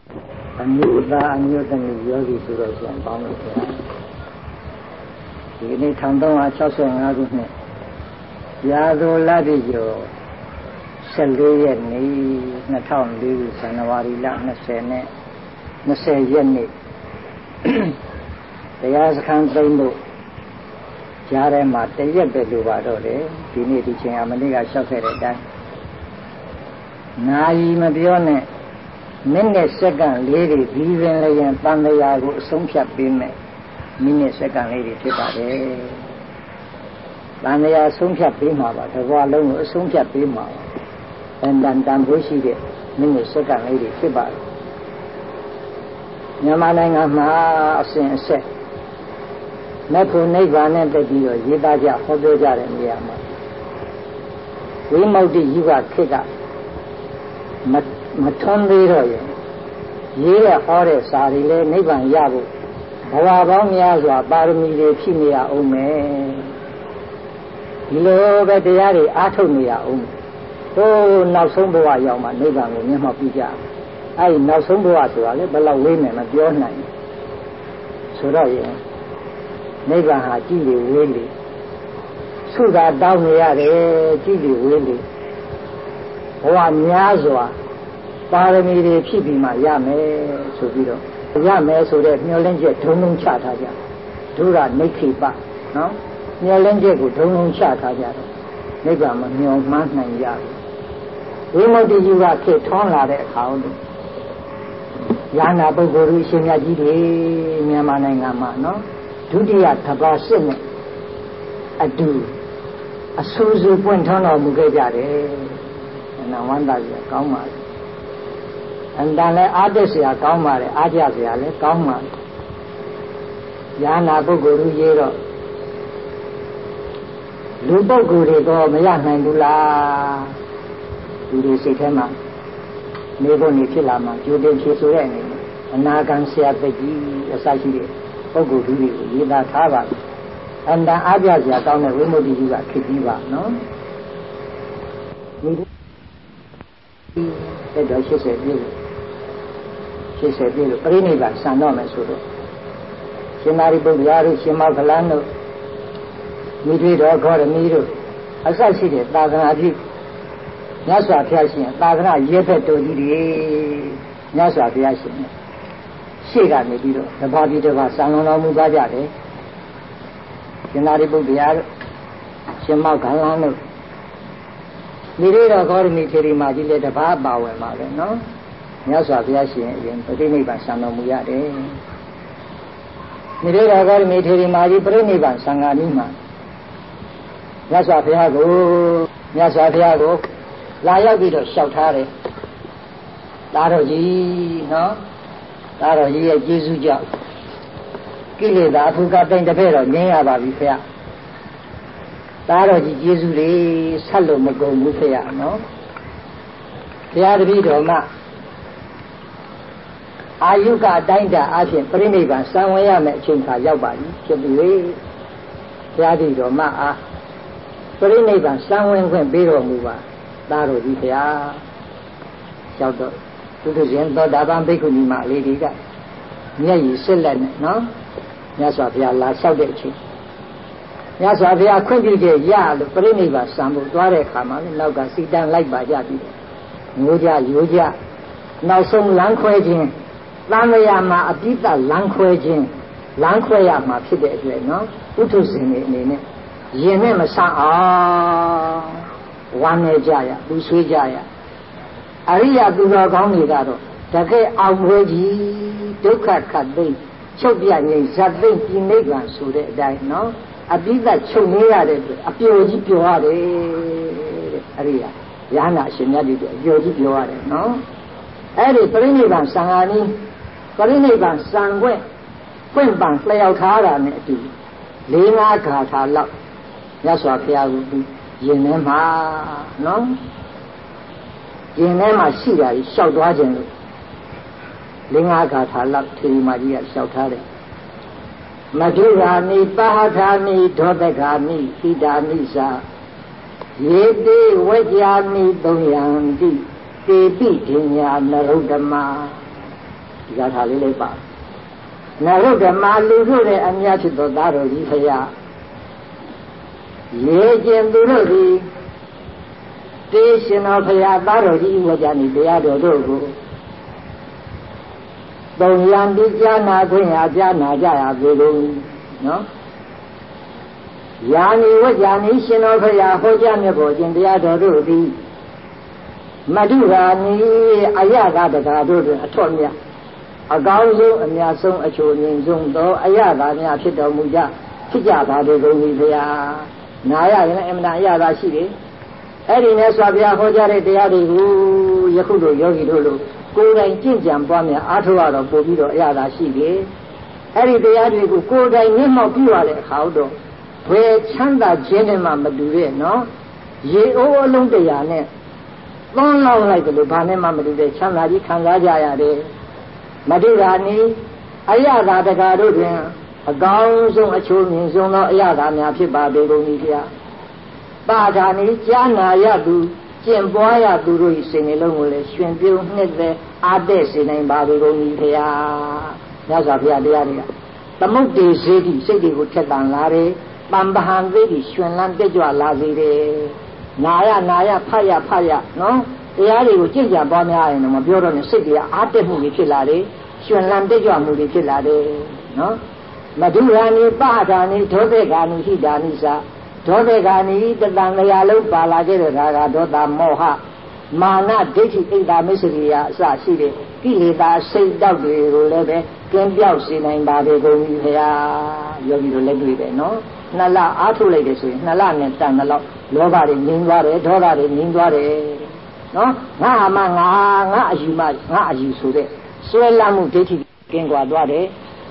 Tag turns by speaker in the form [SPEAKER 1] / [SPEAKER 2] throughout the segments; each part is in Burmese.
[SPEAKER 1] အမျိုးသားအမျိုးသမီးယောဂီဆိုတော့ပြန်ပေါင်းလို့ခင်ဗျာဒီနေ့1365ခုနှစ်ရာဇိုလပြည့်ကျော်14ရက်နေ့2004ဇန်နဝါရီလ20ရက်နေ့တရားစခန်းသိမ်းဖို့ကြားထဲမှာတရက်ပဲလိုပါတော့တယ်ဒီနေ့ဒီချိန်အမနေ့ကလျှောက်ခဲ့တဲ့အတိုင်းနာယီမပြောနဲ့မိနစ်စက္ကန့်လေးတွေဒီရင်လည်းရင်တန်တရားကိုအဆုံးဖြတ်ပေးမယ်မိနစ်စက္ကန့်လေးတွေဖြစ်ပါတယ်တန်တရားအဆုံးဖြတ်ပေးမှာပါတစ်ဘဝလုံးကိုအဆုံးဖြတ်ပေးမှာပါတန်တန်ဖို့ရှိတဲ့မိနစ်စက္ကန့်လေးတွေဖြစ်ပါတယ်မြန်မာနိုင်ငံမှာအစဉ်အဆက်မဲ့ဖို့နိဗ္ဗာန်နဲ့တည်းပြီးတော့ရေးသားကြဟောပြောကြတဲ့နေရာမှာဝိမု ക്തി ယူကခေတ်ကမထွန်းသေးတော့ရင်ရေးရဟောတဲ့စာတွေလည်းနိဗ္ဗာန်ရဖို့ဘဝပေါင်းများစွာပါရမီတွေဖြည့်နေရအောင်မယ်ဒီလိုပဲတရားတွေအားထုတ်နေရအောင်ဟိုနောက်ဆုံးဘဝရောက်မှနိဗ္ဗာန်ကိုမျက်မှောက်ပြုကြအဲဒီနောက်ဆုံးဘဝဆိုတာလည်းဘယ်လောက်ဝေးမယ်မပြောနိုင်ဆိုတော့ရင်နိဗ္ဗာန်ဟာကြည်လေဝေးလေသုသာတောင်းနေရတယ်ကြည်လေဝေးလေဘဝများစွာပါရမီတွေဖြည့်ပြီးမှရမယ်ဆိုပြီးတော့ရမယ်ဆိုတဲ့မျှော်လင့်ချက်ဒုံလုံးချထားကြဒုရနိခိပနော်မျှော်လင့်ချက်ကိုဒုံလုံးချထားကြတော့နိဗ္ဗာန်မမျှော်မှန်းနိုင်ကြဘူးဝိမု ക്തി ယူကခေတ်ထွန်းလာတဲ့အခါတို့ယာနာပုဂ္ဂိုလ်တို့ရှင်မြတ်ကြီးတွေမြန်မာနိုင်ငံမှာနော်ဒုတိယသဘာစစ်နဲ့အတူအဆူဆူပွင့်ထွန်းတော်မူခဲ့ကြတယ်။နာဝန္တာကြီးကောင်းပါလေ။အန်တန်လည်းအားတက်เสียကောင်းပါလေအားကြเสียလည်းကောင်းပါလေ။ယာနာပုဂ္ဂိုလ်တို့ရေးတော့လူပုဂ္ဂိုလ်တွေကိုမရနိုင်ဘူးလား။ဒီလိုစိတ်ထဲမှာနေဖို့နေဖြစ်လာမှကြိုတင်ဖြေဆိုတဲ့အနေနဲ့အနာဂံဆရာတကြီးအစရှိတဲ့ပုဂ္ဂိုလ်တွေကိုရေးသားထားပါဘူးအန္တန်အားပြစရာကောင်းတဲ့ဝိမု ക്തി ယူကခေတ်ကြီးပါနော်ဒီတော့80ပြည့်လို့ပြိဋိဘဆံတော့မယ်ဆိုတော့ရှင်သာရိပုတ္တရာတို့ရှင်မောက္ခလန်တို့မိထွေတော်ဂေါရမီတို့အစရှိတဲ့သာသနာပြုမြတ်စွာဘုရားရှင်သာသနာရဲဘက်တော်ကြီးတွေမြတ်စွာဘုရားရှင်ရှေ့ကနေပြီးတော့တပါးပြီးတပါးဆံလုံးတော်မူသွားကြတယ်ရှင်သာရိပုတ္တရာတို့ရှင်မောက္ခလန်တို့မိထွေတော်ဂေါရမီထေရီမကြီးလည်းတပါးပါဝင်ပါပဲနော်မြတ်စွာဘုရားရှင်အရင်ပြိဋိဘဆံတော်မူရတယ်မိထွေတော်ဂေါရမီထေရီမကြီးပြိဋိဘဆံဃာနည်းမှာမြတ်စွာဘုရားကိုလာရောက်ပြီးတော့လျှောက်ထားတယ်သားတော်ကြီးနော်သားတော်ကြီးရဲ့ကျေးဇူးကြောင့်ကိလေသာအထုကတိန်တစ်ဖက်တော့ငြင်းရပါပြီဖေ။သားတော်ကြီးကျေးဇူးတွေဆက်လို့မကုန်ဘူးဖေနော်။ဘုရားတပည့်တော်မှအာယုကအတိုင်းတာအဖြစ်ပြိဋိဘံစံဝင်ရမယ်အချိန်ခါရောက်ပါပြီဖြစ်ပြီလေ။ဘုရားတပည့်တော်မှအားပြိဋိဘံစံဝင်ခွင့်ပေးတော်မူပါသားတော်ကြီးဖေ။ရောက်တော့သူတို့ရှင်သောတာပန်ဘိက္ခုနီမလေးတွေကမျက်ရည်စစ်လက်နဲ့နော်မြတ်စွာဘုရားလာလျှောက်တဲ့အချိန်မြတ်စွာဘုရားခွင့်ပြုချက်ရလို့ပြိဋိဘဆံဖို့သွားတဲ့အခါမှာလည်းနောက်ကစီတန်းလိုက်ပါကြပြီးငိုကြရိုးကြနောက်ဆုံးလမ်းခွဲခြင်းသံဃာမှာအပိဋကလမ်းခွဲခြင်းလမ်းခွဲရမှာဖြစ်တဲ့အတွက်နော်ဥထုဇဉ်တွေအနေနဲ့ရင်နဲ့မဆန့်အောင်ဝမ်းနေကြရပူဆွေးကြရအရိယသူတော်ကောင်းတွေကတော့တကယ်အောင်ပွဲကြီးဒုက္ခခတ်သိမ်းချုပ်ပြငြိမ်ဇတ်သိမ်းပြိနိဗ္ဗာန်ဆိုတဲ့အတိုင်းနော်အပိဓာချုပ်နေရတဲ့အတွက်အပျော်ကြီးပျော်ရတယ်တဲ့အရိယယဟနာအရှင်မြတ်တွေအပျော်ကြီးပျော်ရတယ်နော်အဲ့ဒီပြိနိဗ္ဗာန်ဆံဃာနည်းပြိနိဗ္ဗာန်ဆံခွင့်ပင့်ပန်လျှောက်ထားတာနဲ့အတူ၄-၅ ဂါထာလောက်မြတ်စွာဘုရားကရင်ထဲမှာနော်ရင်ထဲမှာရှိတာကြီးလျှောက်သွားခြင်းလို့၄-၅ ဂါထာလောက်ထေရီမကြီးကလျှောက်ထားတယ်မဓုရာနိပါဟထာနိဒေါတဂာနိဟိတာနိသာယေတိဝကြာနိသုံးယံတိတေပိဒိညာနရုဒ္ဓမဒီကထာလေးလေးပါနရုဒ္ဓမာလူတို့ရဲ့အများဖြစ်သောသားတော်ကြီးဖရာရေကျင်သူတို့သည်တေရှင်တော်ဖရာသားတော်ကြီးဝကြနေတရားတော်တို့ကိုသုံးရန်ဒီကြားနာခွင့်အားကြားနာကြရပေကုန်နော်ယာနီဝကြနီရှင်တော်ဖရာဟောကြားမြတ်ဖို့ခြင်းတရားတော်တို့သည်မတုရာနီအယကတကာတို့တွင်အထွတ်မြတ်အကောင်းဆုံးအများဆုံးအချိုငြိမ်ဆုံးသောအယတာများဖြစ်တော်မူကြဖြစ်ကြပါပေကုန်၏ဖရာနာရရင်အမှန်အယတာရှိတယ်အဲ့ဒီနဲ့ဆိုဗျာဟောကြားတဲ့တရားတွေကိုယခုတို့ယောဂီတို့လိုကိုယ်တိုင်ကြင်ကြံပွားများအားထုတ်ရတော့ပို့ပြီးတော့အယတာရှိတယ်အဲ့ဒီတရားတွေကိုကိုယ်တိုင်မျက်မှောက်ပြုရတဲ့အခါတော့ဘယ်ချမ်းသာခြင်းနဲ့မှမတူတဲ့နော်ရေအိုးအလုံးတရားနဲ့သွန်းလောင်းလိုက်တယ်လို့ဘာနဲ့မှမတူတဲ့ချမ်းသာကြီးခံစားကြရတယ်မတုရာနီအယတာတကာတို့တွင်အကောင်းဆုံးအချိုးမြင့်ဆုံးသောအယတာများဖြစ်ပါပေကုန်၏ဖျားပါဌာနီကြားနာရသူကျင့်ပွားရသူတို့၏စိတ်နှလုံးကိုလည်းရှင်ပြုံးနှစ်သက်အားတဲ့စေနိုင်ပါပေကုန်၏ဖျားမြတ်စွာဘုရားတရားတွေကသမုတ်တေစေတိစိတ်တွေကိုထက်တန်လာတယ်ပံပဟံသေးတိရှင်လန်းတက်ကြွလာစေတယ်နာရဖတ်ရနော်တရားတွေကိုကြင်ကြံပွားများရင်တော့မပြောတော့နဲ့စိတ်တွေကအားတက်မှုတွေဖြစ်လာတယ်ရှင်လန်းတက်ကြွမှုတွေဖြစ်လာတယ်နော်မဓုရာနိပဌာနိဒောသေကာနိဟိတာနိသဒောသေကာနိတတန်လျာလုံးပါလာခဲ့တဲ့ဒါကဒေါသမောဟမာနဒိဋ္ဌိဣဒ္ဓမစ္စရိယအစရှိတဲ့ကိလေသာစိတ်တောက်တွေကိုလည်းပဲကင်းပြောက်စေနိုင်ပါပေကုန်ပြီခင်ဗျာယောဂီတို့လည်းတွေ့တယ်နော်နှစ်လအားထုတ်လိုက်တယ်ဆိုရင်နှစ်လနဲ့တန်တဲ့လောက်လောဘတွေငြိမ်းသွားတယ်ဒေါသတွေငြိမ်းသွားတယ်နော်ငါအမငါအယူဆိုတဲ့ဆွဲလမ်းမှုဒိဋ္ဌိကင်းကွာသွားတယ်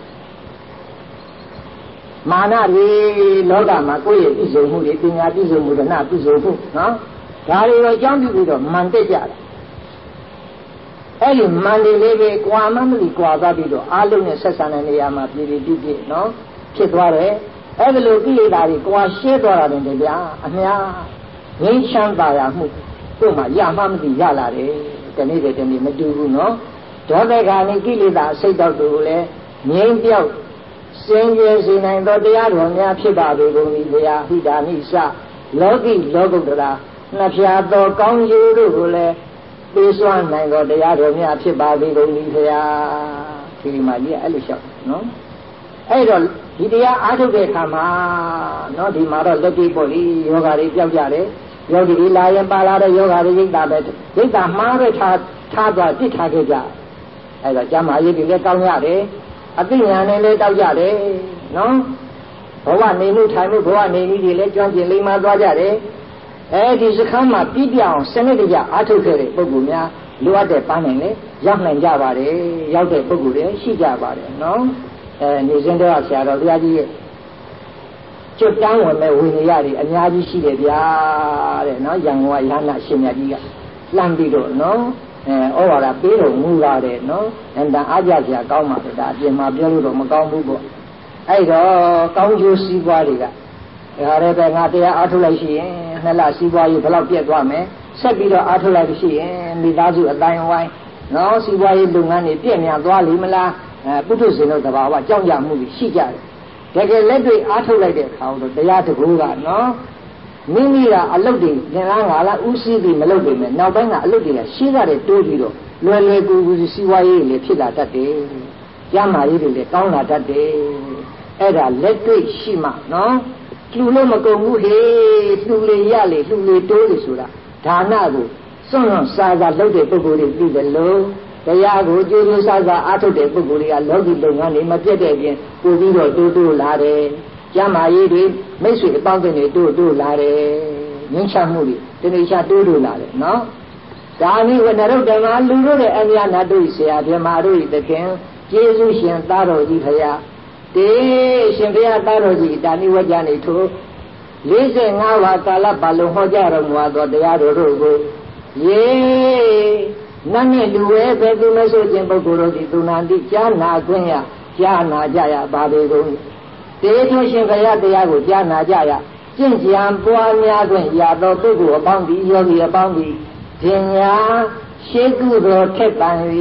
[SPEAKER 1] မာနတွေလောကမှာကိုယ့်ရဲ့ပြည့်စုံမှုတွေပညာပြည့်စုံမှုဒနာပြည့်စုံမှုနော်ဒါတွေတော့အကြောင်းပြုပြီးတော့မန်တက်ကြတယ်အဲ့ဒီမန်တွေလေးပဲကွာမှမသိကွာသွားပြီးတော့အားလုံးနဲ့ဆက်ဆံတဲ့နေရာမှာပြည်ပြည့်နော်ဖြစ်သွားတယ်အဲ့ဒါလိုကိလေသာတွေကွာရှင်းသွားတာတင်တယ်ဗျာအများငြိမ်းချမ်းသာရမှုတို့မှရမှမသိရလာတယ်တနေ့တည်းမတူဘူးနော်ဒေါသခါနိကိလေသာစိတ်တောက်တို့လည်းငြိမ်းပြောက်စင်ကြယ်စေနိုင်သောတရားတော်များဖြစ်ပါပေကုန်၏ဘုရားဟိတာနိစ္စလောကီလောကုတ္တရာနှစ်ဖြာသောကောင်းကျိုးတို့ကိုလည်းပေးစွမ်းနိုင်သောတရားတော်များဖြစ်ပါပေကုန်၏ဘုရားဒီမှာကြီးအဲ့လိုလျှောက်နော်အဲ့တော့ဒီတရားအားထုတ်တဲ့အခါမှာနော်ဒီမှာတော့လက်တွေ့ပေါ့လေယောဂါတွေပြောက်ကြတယ်ယောဂီတွေလာရင်ပါလာတဲ့ယောဂါတွေရိတ်တာပဲရိတ်တာမှားပဲထားသွားတစ်ထားခဲ့ကြအဲ့တော့ကျမ်းမာရေးတွေလည်းကောင်းရတယ်အသိဉာဏ်နဲ့လည်းတောက်ကြတယ်နော်ဘဝနေမှုထိုင်မှုဘဝနေနည်းတွေလည်းကျွမ်းကျင်လိမ္မာသွားကြတယ်အဲဒီစခန်းမှာပြည့်ပြအောင်စနစ်တကျအားထုတ်ခဲ့တဲ့ပုဂ္ဂိုလ်များလိုအပ်တဲ့ပန်းနိုင်လေရောက်နိုင်ကြပါတယ်ရောက်တဲ့ပုဂ္ဂိုလ်တွေရှိကြပါတယ်နော်နေစဉ်တော့ဆရာတော်ဘုရားကြီးရဲ့ကျွတ်တန်းဝင်မဲ့ဝိနည်းရတွေအများကြီးရှိတယ်ဗျာတဲ့နော်ရန်ကုန်ကရဟန္တာရှင်မြတ်ကြီးကလှမ်းပြီးတော့နော်ဩဝါဒပေးတော်မူလာတယ်နော်အန္တအားကြစရာကောင်းပါလေဒါအပြင်မှာပြောလို့တော့မကောင်းဘူးပေါ့အဲ့တော့ကောင်းကျိုးစီးပွားတွေကဒါလည်းပဲငါတရားအားထုတ်လိုက်ရှိရင်နှစ်လစီးပွားရေးဘယ်လောက်ပြည့်သွားမယ်ဆက်ပြီးတော့အားထုတ်လိုက်ရှိရင်မိသားစုအတိုင်းဝိုင်းနော်စီးပွားရေးလုပ်ငန်းတွေပြည့်မြတ်သွားလိမ့်မလားပုထုဇဉ်တို့တဘာဝကြောက်ကြမှုရှိကြတယ်တကယ်လက်တွေ့အားထုတ်လိုက်တဲ့အခါတော့တရားတကူကနော်မိမိကအလုတ်တွေသင်္ကန်းငါလားဥစည်းပြီးမလုပ်ပေမဲ့နောက်ပိုင်းကအလုတ်တွေကရှင်းရတယ်တိုးပြီးတော့လွယ်လွယ်ကူကူစီးပွားရေးတွေဖြစ်လာတတ်တယ်။ကျမ်းမာရေးတွေလည်းကောင်းလာတတ်တယ်။အဲ့ဒါလက်တွေ့ရှိမှနော်လှူလို့မကုန်ဘူးဟေးလှူလေရလေလှူလေတိုးလေဆိုတာဒါနကိုစွန့်စွန့်စားစားလုပ်တဲ့ပုဂ္ဂိုလ်တွေသိတယ်လို့တရားကိုကြိုးကြိုးစားစားအားထုတ်တဲ့ပုဂ္ဂိုလ်တွေကလောကီလုပ်ငန်းတွေမပြတ်တဲ့အပြင်ပို့ပြီးတော့တိုးလာတယ်။ကျမ်းမာရေးတွေမိတ်ဆွေအပေါင်းအသင်းတွေတိုးလာတယ်ငြိမ်းချမ်းမှုတွေတဏှာတိုးလာတယ်နော်ဒါနည်းဝနရုဒ္ဓမလူတို့ရဲ့အမြတ်နာတို့ဆရာပြမတို့ဤသခင်ကျေးဇူးရှင်သားတော်ကြီးဖရာတေရှင်ဖရာသားတော်ကြီးဒါနည်းဝကြနေထို့45ဝါကာလပတ်လုံးဟောကြားတော်မူသောတရားတော်တို့ကိုယေနတ်နဲ့လူဝဲပဲသူမဆိုခြင်းပုဂ္ဂိုလ်တို့သည်သူနာတိကြားနာခွင့်ရကြားနာကြရပါပေကုန်တေထို့ရှင်ဖရာတရားကိုကြားနာကြရကျင့်ကြံပွားများခွင့်ရသောပုဂ္ဂိုလ်အပေါင်းသည်ယောဂီအပေါင်းသည်ဉာဏ်ရှေးကုသိုလ်ထက်ပံ၍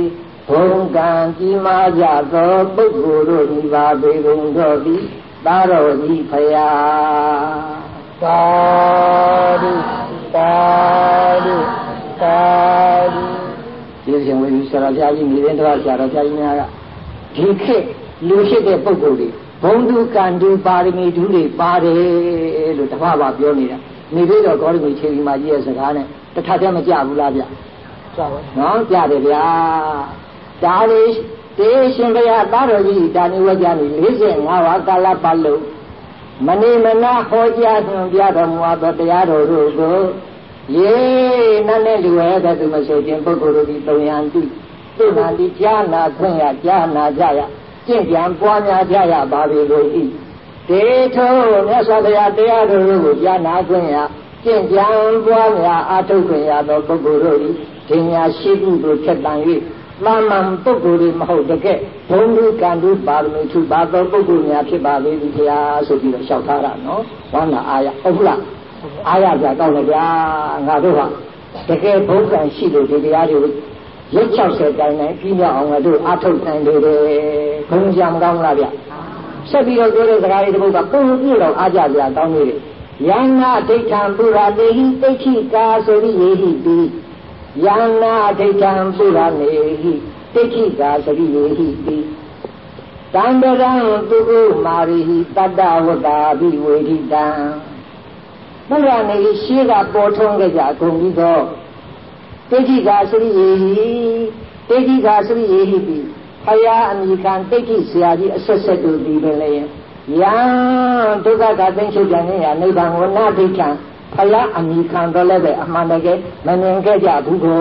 [SPEAKER 1] ဘုံကံကြီးမားကြသောပုဂ္ဂိုလ်တို့ဤပါပေကုန်တော်သည်သာတော်ကြီးဖရာသာဓုသာဓုသာဓုဒီရှင်ဝိသုဆရာပြကြီးနေတဲ့တော်ဆရာတော်ပြကြီးများကဒီခေတ်လူရှိတဲ့ပုဂ္ဂိုလ်တွေဘုံတုကံတုပါရမီဓုတွေပါတယ်လို့တပည့်ပါပြောနေတာနေပြီးတော့ဂေါရမီခြေကြီးမှာကြီးရဲ့စကားနဲ့တထက်တည်းမကြဘူးလားဗျကြပါနော်ကြတယ်ဗျာဒါလေးတေရှင်ဘုရားသားတော်ကြီးဒါနိဝကြနေ45ဝါကာလပတ်လုံးမနေမနာဟောကြားညွှန်ပြတော်မူသောတရားတော်တို့ကိုယေနတ်နဲ့လူဝဲတဲ့သူမဆိုခြင်းပုဂ္ဂိုလ်တို့ဒီတုံရန်တိသိနာတိကြားနာခွင့်ရကြားနာကြရကျင့်ကြံပွားများကြရပါပေလို့ဤတေထုမြတ်စွာဘုရားတရားတော်ကိုကြားနာခွင့်ရကျင့်ကြံပွားများအားထုတ်ခွင့်ရသောပုဂ္ဂိုလ်တို့ဤဒိညာရှိခုတို့ထက်တန်၍မှန်မှန်ပုဂ္ဂိုလ်တွေမဟုတ်တကယ်ဘုံလူကံလူပါရမီထုပါသောပုဂ္ဂိုလ်များဖြစ်ပါလေသည်ဘုရားဆိုပြီးတော့လျှောက်ထားတာနော်ဝန္တာအာရဟုတ်လားအာရပြကောင်းတယ်ဗျာငါတို့ကတကယ်ဘုံကံရှိလို့ဒီတရားတွေရက်60တိုင်းတိုင်းပြီးမြောက်အောင်ငါတို့အားထုတ်နိုင်တယ်ဘုံကြံကောင်းလားဗျဆက်ပြီးတော့ပြောတဲ့စကားလေးတစ်ပုဒ်ကပုံပြည့်တော့အားကြပြကောင်းနေတယ်ယန္နာဒိဋ္ဌံပုရာတေဟိတိဋ္ဌိကာဆိုပြီးယေဟိတိယန္နာဒိဋ္ဌံပုရာနေဟိတိဋ္ဌိကာဆိုပြီးယေဟိတိတံတရံသူဥမာရိဟိတတ္တဝတ္တာဘိဝေဒိတံပုရာနေရှိကပေါ်ထုံးကြကြအကုန်ပြီးတော့တိဋ္ဌိကာဆိုပြီးယေဟိတိဋ္ဌိကာဆိုပြီးယေဟိတိဖယားအမိခံတိဋ္ဌိဆရာကြီးအဆက်ဆက်တို့ပြီးပဲလေယံဒုက္ခကသိချုပ်ပြန်ခြင်းရနိဗ္ဗာန်ကိုနာဒိဋ္ဌံဖယားအမိခံတော့လည်းပဲအမှန်တကယ်မမြင်ခဲ့ကြဘူးကို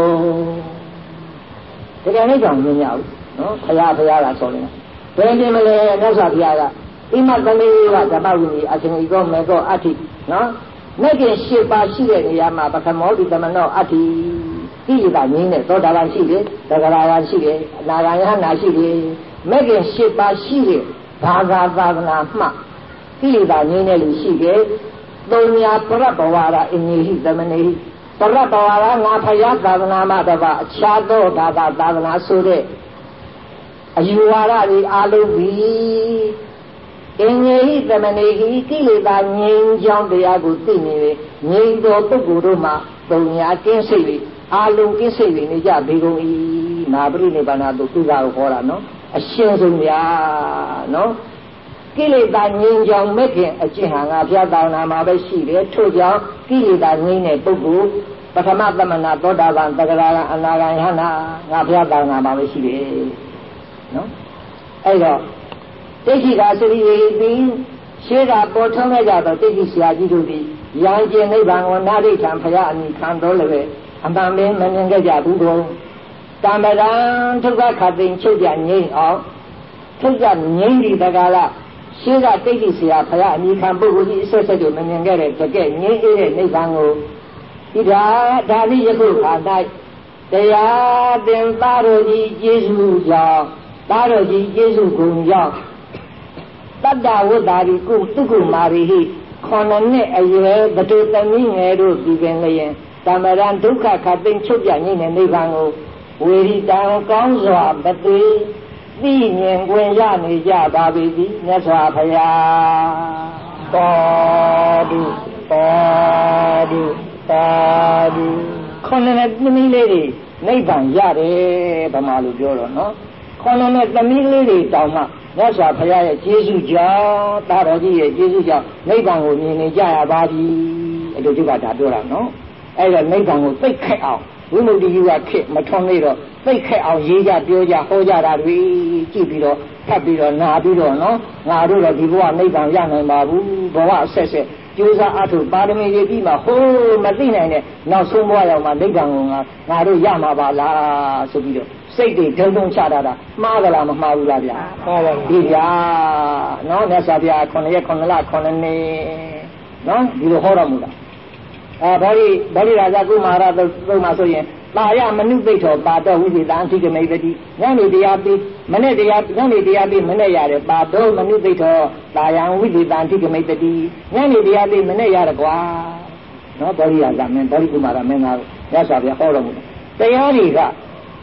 [SPEAKER 1] တကယ်လည်းကြောင့်မြင်ရဘူးနော်ဖယားကဆိုရင်ဘယ်ပြင်မလဲမြတ်စွာဘုရားကဣမသမေဝဓမ္မဝိနည်းအရှင်ဤကောမေကောအဋ္ဌိနော်မဲ့ခင်8ပါးရှိတဲ့နေရာမှာပထမောဒီသမနောအဋ္ဌိကိလေသာငြင်းတဲ့သောတာပန်ရှိတယ်သဂရာယရှိတယ်အနာဂါယဟနာရှိတယ်မဲ့ခင်8ပါးရှိတဲ့ဘာသာသာသနာမှကိလေသာငြင်းတဲ့လူရှိတယ်သုံးညာပရပဝါရအင်ကြီးဟိသမနေဟိပရပဝါရငါဖယားသာသနာမှတပါအခြားသောသာသနာဆိုတဲ့အယူဝါဒတွေအားလုံးပြီးအင်ကြီးဟိသမနေဟိကိလေသာငြင်းကြောင်းတရားကိုသိနေတယ်ငြိမ်သောပုဂ္ဂိုလ်တို့မှသုံးညာကင်းစိတ်တွေအာလုံးကိစိတ်တွေနေကြဘေကုန်ဤနာပရိနိဗ္ဗာန်တို့သူသာကိုခေါ်တာနော်အရှင်းဆုံးများနော်ကိလေသာငြိမ်းချောင်မဲ့ခင်အကျင့်ဟာငါဘုရားသာနာမှာပဲရှိတယ်ထို့ကြောင့်ကိလေသာငြိမ်းတဲ့ပုဂ္ဂိုလ်ပထမသမဏသောတာပန်သဂရကအနာဂံယဟနာငါဘုရားသာနာမှာပဲရှိတယ်နော်အဲ့တော့တိဋ္ဌိကစရိယေတိရှေးကပေါ်ထုံးခဲ့ကြတော့တိဋ္ဌိဆရာကြီးတို့ဒီယံကျင်နိဗ္ဗာန်ကိုနာဒိဋ္ဌံဘုရားအမိခံတော်လည်းပဲအမှန်ပဲမမြင်ခဲ့ကြဘူးတော့တံပဒံဒုက္ခခသိင်ချုပ်ကြငြိမ့်အောင်ထုတ်ကြငြိမ့်ဒီတကားလားရှင်းကတိတ်တိဆရာဘုရားအမိခံပုဂ္ဂိုလ်ကြီးအဆက်ဆက်တို့မမြင်ခဲ့တဲ့တကယ်ငြိမ့်အေးတဲ့နိဗ္ဗာန်ကိုဒီဒါလိယခုခါ၌တရားသင်သားတော်ကြီးကျေးဇူးကြောင့်သားတော်ကြီးကျေးဇူးဂုဏ်ကြောင့်တတ္တဝတ္တာရီကုသုကုမာရိဟိ9နှစ်အရွယ်ဗတုသမီးငယ်တို့ဒီပင်လျင်တမရံဒုက္ခခသိင်ချုပ်ပြငြိမ့်တဲ့နိဗ္ဗာန်ကိုဝေရိတံကောင်းစွာမသွေသိမြင်ခွင့်ရနေကြပါပြီမြတ်စွာဘုရားသာဓုသာဓုသာဓုခေါင်းနဲ့သမီးလေးတွေနိဗ္ဗာန်ရတယ်ဗမာလူပြောတော့နော်ခေါင်းနဲ့သမီးလေးတွေတောင်းမှမြတ်စွာဘုရားရဲ့ကျေးဇူးကြောင့်သာတော်ကြီးရဲ့ကျေးဇူးကြောင့်နိဗ္ဗာန်ကိုမြင်နေကြရပါပြီအဲ့လိုသူကဒါပြောတာနော်အဲ့တော့နိဗ္ဗာန်ကိုသိခက်အောင်ဝိမု ക്തി ယူကခက်မထွန်းနေတော့သိခက်အောင်ရေးကြပြောကြဟောကြတာတွေကြည့်ပြီးတော့ဖတ်ပြီးတော့နာပြီးတော့နော်ငါတို့တော့ဒီဘဝနိဗ္ဗာန်ရနိုင်ပါဘူးဘဝအဆက်ဆက်ကျိုးစားအထုပါရမီရည်ပြီးမှဟိုးမသိနိုင်တဲ့နောက်ဆုံးဘဝရောက်မှနိဗ္ဗာန်ကိုငါတို့ရမှာပါလားဆိုပြီးတော့စိတ်တွေဒုံဒုံချတာမှားကြလားမမှားဘူးလားဗျာမှားပါဘူးဒီဗျာနော်မြတ်စွာဘုရား9ရက်9လ9နှစ်နော်ဒီလိုဟောတော်မူတာဗောဓိရာဇကုမာရသုံးမှာဆိုရင်တာယမနုသိထောပါတော်ဝိသေတံအဓိကမိတတိညနေတရားပြီးမနေ့တရားညနေတရားပြီးမနေ့ရတယ်ပါတော်မနုသိထောတာယံဝိသေတံအဓိကမိတတိညနေတရားပြီးမနေ့ရတယ်ကွာနော်ဗောဓိရာဇမင်းဗောဓိကုမာရမင်းသားမြတ်စွာဘုရားဟောတော်မူတယ်တရားတွေက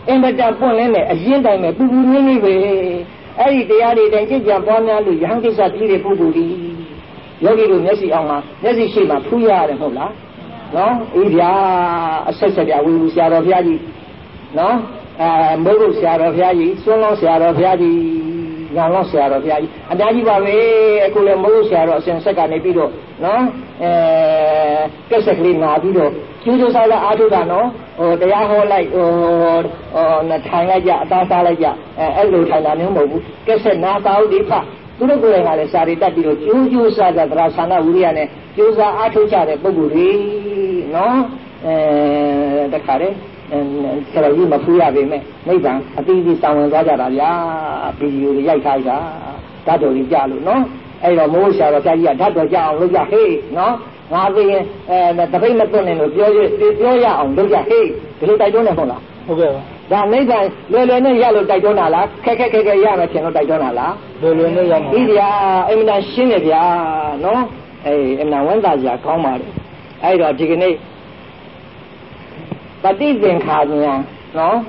[SPEAKER 1] အင်မတန်ပွင့်လင်းတဲ့အရင်တိုင်းပဲပူပူနွေးနွေးပဲအဲ့ဒီတရားတွေတိုင်းကြည်ကြံပွားများလို့ယဟန်ကိစ္စပြီးတဲ့ပုဂ္ဂိုလ်ဒီယောဂီတို့မျက်စိအောင်မှာမျက်စိရှိမှဖူးရတယ်မဟုတ်လားနော်အေးဗျာအဆက်ဆက်ပြဝီဝီဆရာတော်ဘုရားကြီးနော်မိုးကုတ်ဆရာတော်ဘုရားကြီးစွန်းလောင်းဆရာတော်ဘုရားကြီးညာလောင်းဆရာတော်ဘုရားကြီးအများကြီးပါပဲအခုလည်းမိုးကုတ်ဆရာတော်အစဉ်ဆက်ကနေပြီးတော့နော်ကက်ဆက်ကလေးနာပြီးတော့ကျူးကျူးစားစားအားထုတ်တာနော်တရားဟောလိုက်ထိုင်လိုက်ကြအသားစားလိုက်ကြအဲ့လိုထိုင်တာမျိုးမဟုတ်ဘူးကက်ဆက်နာပါဦးဒီဖတ်သူတို့ကိုယ်တိုင်ကလည်းစာရီတက်ပြီးတော့ကျိုးကျိုးစားစားသရဆန္ဒဝိရိယနဲ့ကျိုးစားအားထုတ်ကြတဲ့ပုဂ္ဂိုလ်တွေနော်တခါတည်းဆရာကြီးမဖူးရပေမဲ့နိဗ္ဗာန်အတိအကျစောင့်ဝင်သွားကြတာဗျာဗီဒီယိုတွေရိုက်ထားတာဓာတ်တော်ကြီးကြလို့နော်အဲ့တော့မိုးဆရာတော်ဘုရားကြီးကဓာတ်တော်ကြအောင်လုပ်ကြဟေးနော်ငါသိရင်တပိတ်မသွန်းနေလို့ပြောရအောင်လုပ်ကြဟေးဒီလိုတိုက်တွန်းနေမဟုတ်လားဟုတ်ကဲ့ပါဒါနိဗ္ဗာန်လွယ်လွယ်နဲ့ရလို့တိုက်တွန်းတာလားခက်ခက်ရမယ်ထင်လို့တိုက်တွန်းတာလားလွယ်လွယ်နဲ့ရမှာဒီဗျာအမှန်ရှင်းတယ်ဗျာနော်အမှန်ဝန်သားစရာကောင်းပါလေအဲ့တော့ဒီကနေ့ပฏิသင်္ခါဉာဏ်နော်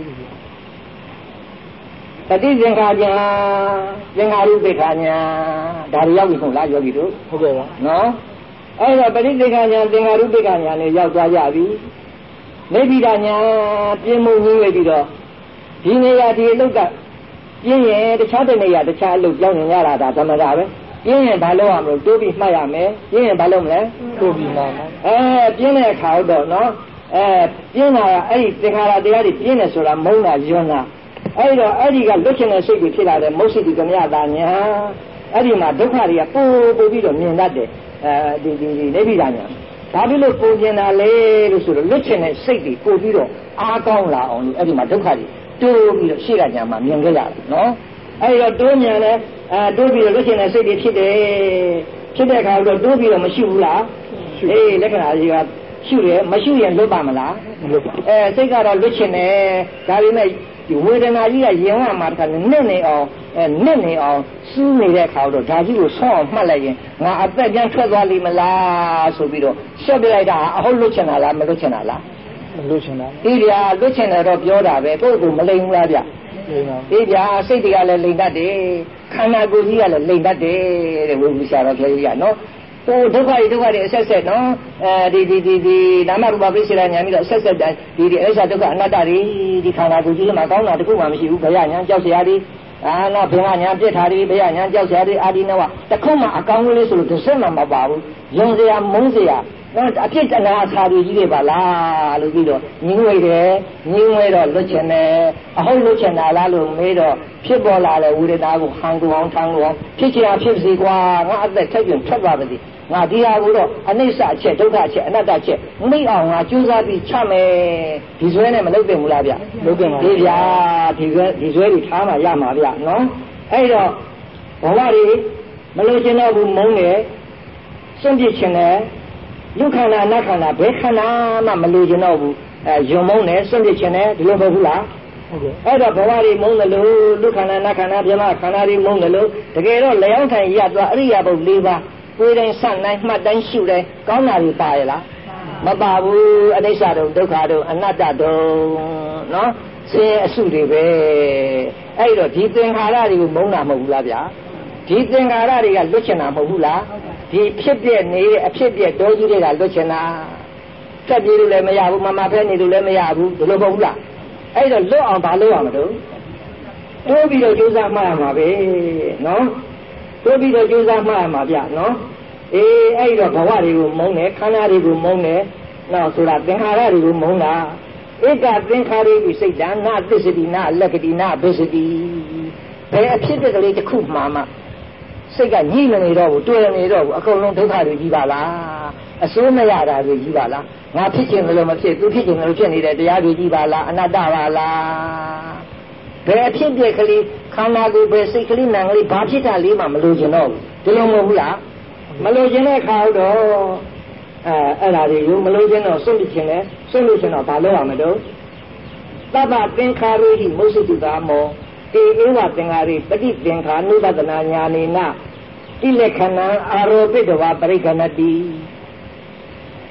[SPEAKER 1] ပฏิသင်္ခါဉာဏ်သင်္ခါရုပ္ပခာဉာဏ်ဒါတွေရောက်ပြီမဟုတ်လားယောဂီတို့ဟုတ်ကဲ့ပါနော်အဲ့တော့ပฏิသင်္ခါဉာဏ်သင်္ခါရုပ္ပခာဉာဏ်နဲ့ရောက်သွားကြပြီနေပြည်တော်ညာပြင်းမှုကြီးပဲပြီးတော့ဒီနေရာဒီအလုပ်ကပြင်းရင်တခြားတဲ့နေရာတခြားအလုပ်ကြောင်းနေရတာဒါဓမ္မတာပဲပြင်းရင်ဘာလုပ်ရမလို့တိုးပြီးမှတ်ရမယ်ပြင်းရင်ဘာလုပ်မလဲတိုးပြီးမှတ်ပြင်းတဲ့အခါတော့နော်ပြင်းတာကအဲ့ဒီသင်္ခါရတရားတွေပြင်းတယ်ဆိုတာမုန်းတာယွန်းတာအဲ့တော့အဲ့ဒီကလွတ်ချင်တဲ့စိတ်တွေဖြစ်လာတဲ့မုတ်စိတ်ဒီကမြတာညာအဲ့ဒီမှာဒုက္ခတွေကပို့ပြီးတော့မြင်တတ်တယ်ဒီနေပြည်တော်ညာဘာဖြစ်လို့ပုံကျင်တာလဲလို့ဆိုတော့လွတ်ချင်တဲ့စိတ်တွေပို့ပြီးတော့အားကောင်းလာအောင်လို့အဲ့ဒီမှာဒုက္ခတွေတိုးပြီးတော့ရှေ့ကညာမှာမြင်ခဲ့ရတယ်နော်အဲ့တော့တိုးမြန်လဲတိုးပြီးတော့လွတ်ချင်တဲ့စိတ်တွေဖြစ်တယ်ဖြစ်တဲ့အခါတော့တိုးပြီးတော့မရှိဘူးလားအေးလက္ခဏာကြီးကရှုတယ်မရှိရင်လွတ်ပါမလားမလွတ်ပါစိတ်ကတော့လွတ်ချင်တယ်ဒါပေမဲ့ဒီဝေဒနာကြီးကရင်ဝမှာတခါနဲ့နေအောင်စူးနေတဲ့အခါတော့ဒါကြီးကိုဆောင်းအောင်မှတ်လိုက်ရင်ငါအသက်ပြန်ထွက်သွားလိမ့်မလားဆိုပြီးတော့ရှက်ပြလိုက်တာအဟုတ်လွတ်ချင်တာလားမလွတ်ချင်တာလားမလွတ်ချင်တာအေးဗျာလွတ်ချင်တယ်တော့ပြောတာပဲကိုယ့်ကိုမလိမ်ဘူးလားဗျအေးဗျာစိတ်တွေကလည်းလိမ်တတ်တယ်ခန္ဓာကိုယ်ကြီးကလည်းလိမ်တတ်တယ်တဲ့ဝိပဿနာတော်ဖြေကြီးကနော်ဟိုဒုက္ခတွေအဆက်ဆက်နော်ဒီနာမရူပပိစ္ဆေရညာပြီးတော့ဆက်ဆက်တိုင်းဒီအစ္ဆဒုက္ခအနတ္တတွေဒီခန္ဓာကိုယ်ကြီးမှာကောင်းတာတခုမှမရှိဘူးဘယညာကြောက်စရာတွေနော်ဘင်္ဂညာပြစ်ထားတွေဘယညာကြောက်စရာတွေအာဒီနဝတခုမှအကောင်းကလေးဆိုလို့တစ်စက်မှမပါဘူးယုံစရာမုန်းစရာနော်အဖြစ်တနာအစာတွေကြီးတွေပါလားလို့ပြီးတော့ညင်းဝဲတယ်ညင်းဝဲတော့လွတ်ချင်တယ်အဟုတ်လွတ်ချင်တာလားလို့မေးတော့ဖြစ်ပေါ်လာတဲ့ဝိရဒာကိုဟန်ကူအောင်ထမ်းလို့ဖြစ်ချင်ဖြစ်စီကွာငါအသက်ထက်ပြန်ထွက်သွားပါသည်ငါဒီဟာကိုတော့အနိစ္စအချက်ဒုက္ခအချက်အနတ္တအချက်မိအောင်ငါကြိုးစားပြီးချမယ်ဒီဆွဲနဲ့မလုပ်သင့်ဘူးလားဗျလုပ်သင့်ပါဘူးဗျာဒီဆွဲတွေထားမှရမှာဗျနော်အဲ့တော့ဘဝတွေမလို့ချင်တော့ဘူးမုန်းတယ်စွန့်ပစ်ချင်တယ်လူခန္ဓာနတ်ခန္ဓာဘယ်ခန္ဓာမှမလို့ချင်တော့ဘူးယုံမုန်းတယ်စွန့်ပစ်ချင်တယ်ဒီလိုမဟုတ်ဘူးလားဟုတ်ကဲ့အဲ့တော့ဘဝတွေမုန်းတယ်လို့လူခန္ဓာနတ်ခန္ဓာဗြဟ္မခန္ဓာတွေမုန်းတယ်လို့တကယ်တော့လျောင်းထိုင်ရသွားအရိယာပုတ်၄ပါးကိုယ်တိုင်စနိုင်မှတ်တိုင်းရှုတိုင်းကောင်းတာတွေပါရဲ့လားမပါဘူးအနိစ္စတုံဒုက္ခတုံအနတ္တတုံနော်ဆင်းရဲအစုတွေပဲအဲ့တော့ဒီသင်္ခါရတွေကိုမုန်းတာမဟုတ်ဘူးလားဗျာဒီသင်္ခါရတွေကလွတ်ချင်တာမဟုတ်ဘူးလားဒီဖြစ်ပြနေတဲ့အဖြစ်ပြတောကြီးတွေကလွတ်ချင်တာတက်ပြေးလို့လည်းမရဘူးမမဖဲနေလို့လည်းမရဘူးဒီလိုမဟုတ်ဘူးလားအဲ့တော့လွတ်အောင်ဘာလုပ်ရမလို့တိုးပြီးတော့ကြိုးစားမှရမှာပဲနော်တိုးပြီးတော့ကြိုးစားမှရမှာဗျနော်အေးအဲ့တော့ဘဝတွေကိုမုန်းတယ်ခန္ဓာတွေကိုမုန်းတယ်နောက်ဆိုတာသင်္ခါရတွေကိုမုန်းတာဧကသင်္ခါရိပိစိတ်တံနာသစ္စတိနာလက္ခတိနာဘိစ္စတိဘယ်အဖြစ်ကလေးတစ်ခုမှစိတ်ကညှိမနေတော့ဘူးတွေ့နေတော့ဘူးအကုန်လုံးဒုက္ခတွေကြီးပါလားအစိုးမရတာတွေကြီးပါလားငါဖြစ်ခြင်းလည်းမဖြစ်သူဖြစ်ခြင်းလည်းဖြစ်နေတဲ့တရားတွေကြီးပါလားအနတ္တပါလားဘယ်အဖြစ်ပြက်ကလေးခန္ဓာကိုယ်ပဲစိတ်ကလေးနာကလေးဘာဖြစ်တာလေးမှမလို့ခြင်းတော့ဘူးဒီလိုမဟုတ်ဘူးလားမလို့ခြင်းတဲ့အခါတော့အဲ့ဒါတွေယူမလို့ခြင်းတော့စွန့်ပစ်ခြင်းလဲစွန့်လို့ခြင်းတော့ဘာလို့ရမလို့သဗ္ဗသင်္ခါရိဟိမုစ္စိတုကာမောဧဝသင်္ခါရိပฏิသင်္ခာနုပဒနာညာနေနတိလက္ခဏံအာရောပိတဝပရိက္ခဏတိ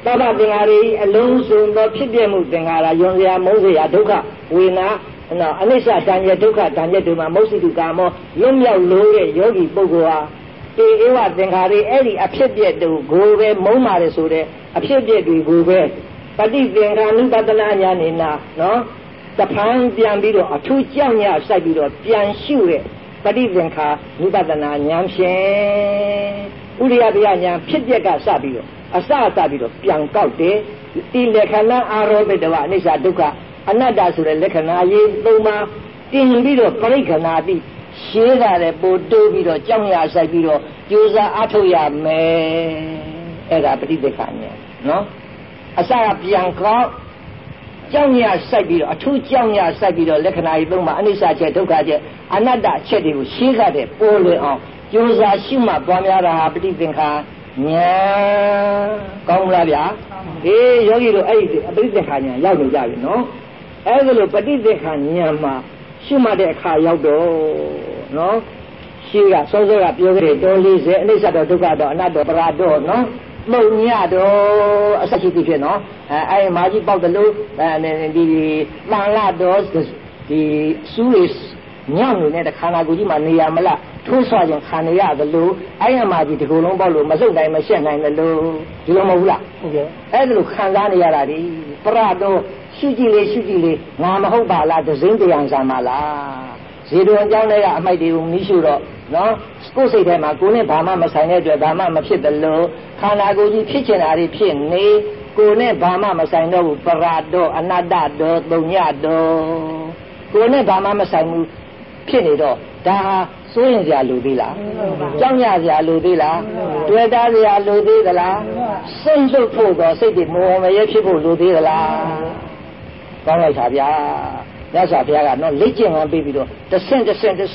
[SPEAKER 1] သဗ္ဗသင်္ခါရအလုံးစုံသောဖြစ်ပြမှုသင်္ခါရယွန်စရာမုန်းစရာဒုက္ခဝေဒနာအနိစ္စတန်ရဒုက္ခတန်ရတို့မှာမௌစိတုကာမောလွတ်မြောက်လို့တဲ့ယောဂီပုဂ္ဂိုလ်ဟာဧဝသင်္ခါရအဲ့ဒီအဖြစ်ပြက်တို့ကိုပဲမုန်းပါတယ်ဆိုတဲ့အဖြစ်ပြက်တွေကိုပဲပฏิသင်္ခါနုပဒနာညာနေနာနော်တဖန်ပြန်ပြီးတော့အထူးကြောင့်ညစိုက်ပြီးတော့ပြန်ရှုတဲ့ပฏิသင်္ခါနုပဒနာဉာဏ်ဖြင့်ဥရိယပြဉာဏ်ဖြစ်ပြက်ကစပြီးတော့အစပြီးတော့ပြန်ကောက်တယ်ဒီလက္ခဏာအာရောပိတဝအနိစ္စဒုက္ခအနတ္တဆိုတဲ့လက္ခဏာရေးသုံးပါးတင်ပြီးတော့ပရိက္ခဏာတိရှင်းတာတဲ့ပို့တိုးပြီးတော့ကြောင့်ရဆိုင်ပြီးတော့ကြိုးစားအားထုတ်ရမယ်အဲ့ဒါပฏิသင်္ခာဉာဏ်နော်အစကပြန်ကောက်ကြောင့်ရဆိုင်ပြီးတော့အထူးကြောင့်ရဆိုင်ပြီးတော့လက္ခဏာရေးသုံးပါးအနိစ္စချက်ဒုက္ခချက်အနတ္တချက်တွေကိုရှင်းတဲ့ပို့လွင်အောင်ကြိုးစားရှိမှပွားများတာပฏิသင်္ခာညာကောင်းလားဗျာအေးယောဂီတို့အဲ့ဒီပฏิသင်္ခာညာရောက်နေကြပြီနော်အဲ့ဒါလိုပฏิသင်္ခာညာမှာရှုမှတ်တဲ့အခါရောက်တော့နော်ရှိကစောစောကပြောခဲ့တဲ့တော်40အနိစ္စတော့ဒုက္ခတော့အနတ္တပရာတော့နော်မုံညတော့အစရှိတိဖြစ်နော်အဲ့မာကြီးပေါက်တယ်လို့ဒီတန်လာတော့ဒီစူးရစ်ညောင်းနေတဲ့ခန္ဓာကိုယ်ကြီးမှာနေရမလားထိုးဆွခြင်းခံရရတယ်လို့အဲ့ရမှာကြီးဒီကုလုံးပေါက်လို့မစုပ်နိုင်မရှက်နိုင်တယ်လို့ဒီလိုမဟုတ်လားဟုတ်ကဲ့အဲ့ဒါလို့ခံစားနေရတာဒီပရတော့ရှုကြည့်လေငါမဟုတ်ပါလားဒဇင်းတရားဆံပါလားဇေဒုံအကြောင်းတွေကအမိုက်တွေကိုမီးရှို့တော့နော်ကိုယ်စိတ်ထဲမှာကိုယ်နဲ့ဘာမှမဆိုင်တဲ့အတွက်ဘာမှမဖြစ်တယ်လို့ခန္ဓာကိုယ်ကြီးဖြစ်ချင်တာတွေဖြစ်နေကိုယ်နဲ့ဘာမှမဆိုင်တော့ဘူးပရတော့အနတ္တတော့သုံးညတော့ကိုယ်နဲ့ဘာမှမဆိုင်ဘူးဖြစ်နေတော့ဒါဟာစိုးရင်စရာလိုသေးလားကြောက်ရစရာလိုသေးလားတွေ့တာစရာလိုသေးသလားစိတ်လွတ်ဖို့တော့စိတ်တွေမောမရဲဖြစ်ဖို့လိုသေးသလားကောင်းလိုက်တာဗျာမြတ်စွာဘုရားကတော့လက်ကျင့်ငန်းပေးပြီးတော့တဆင့်ရင့်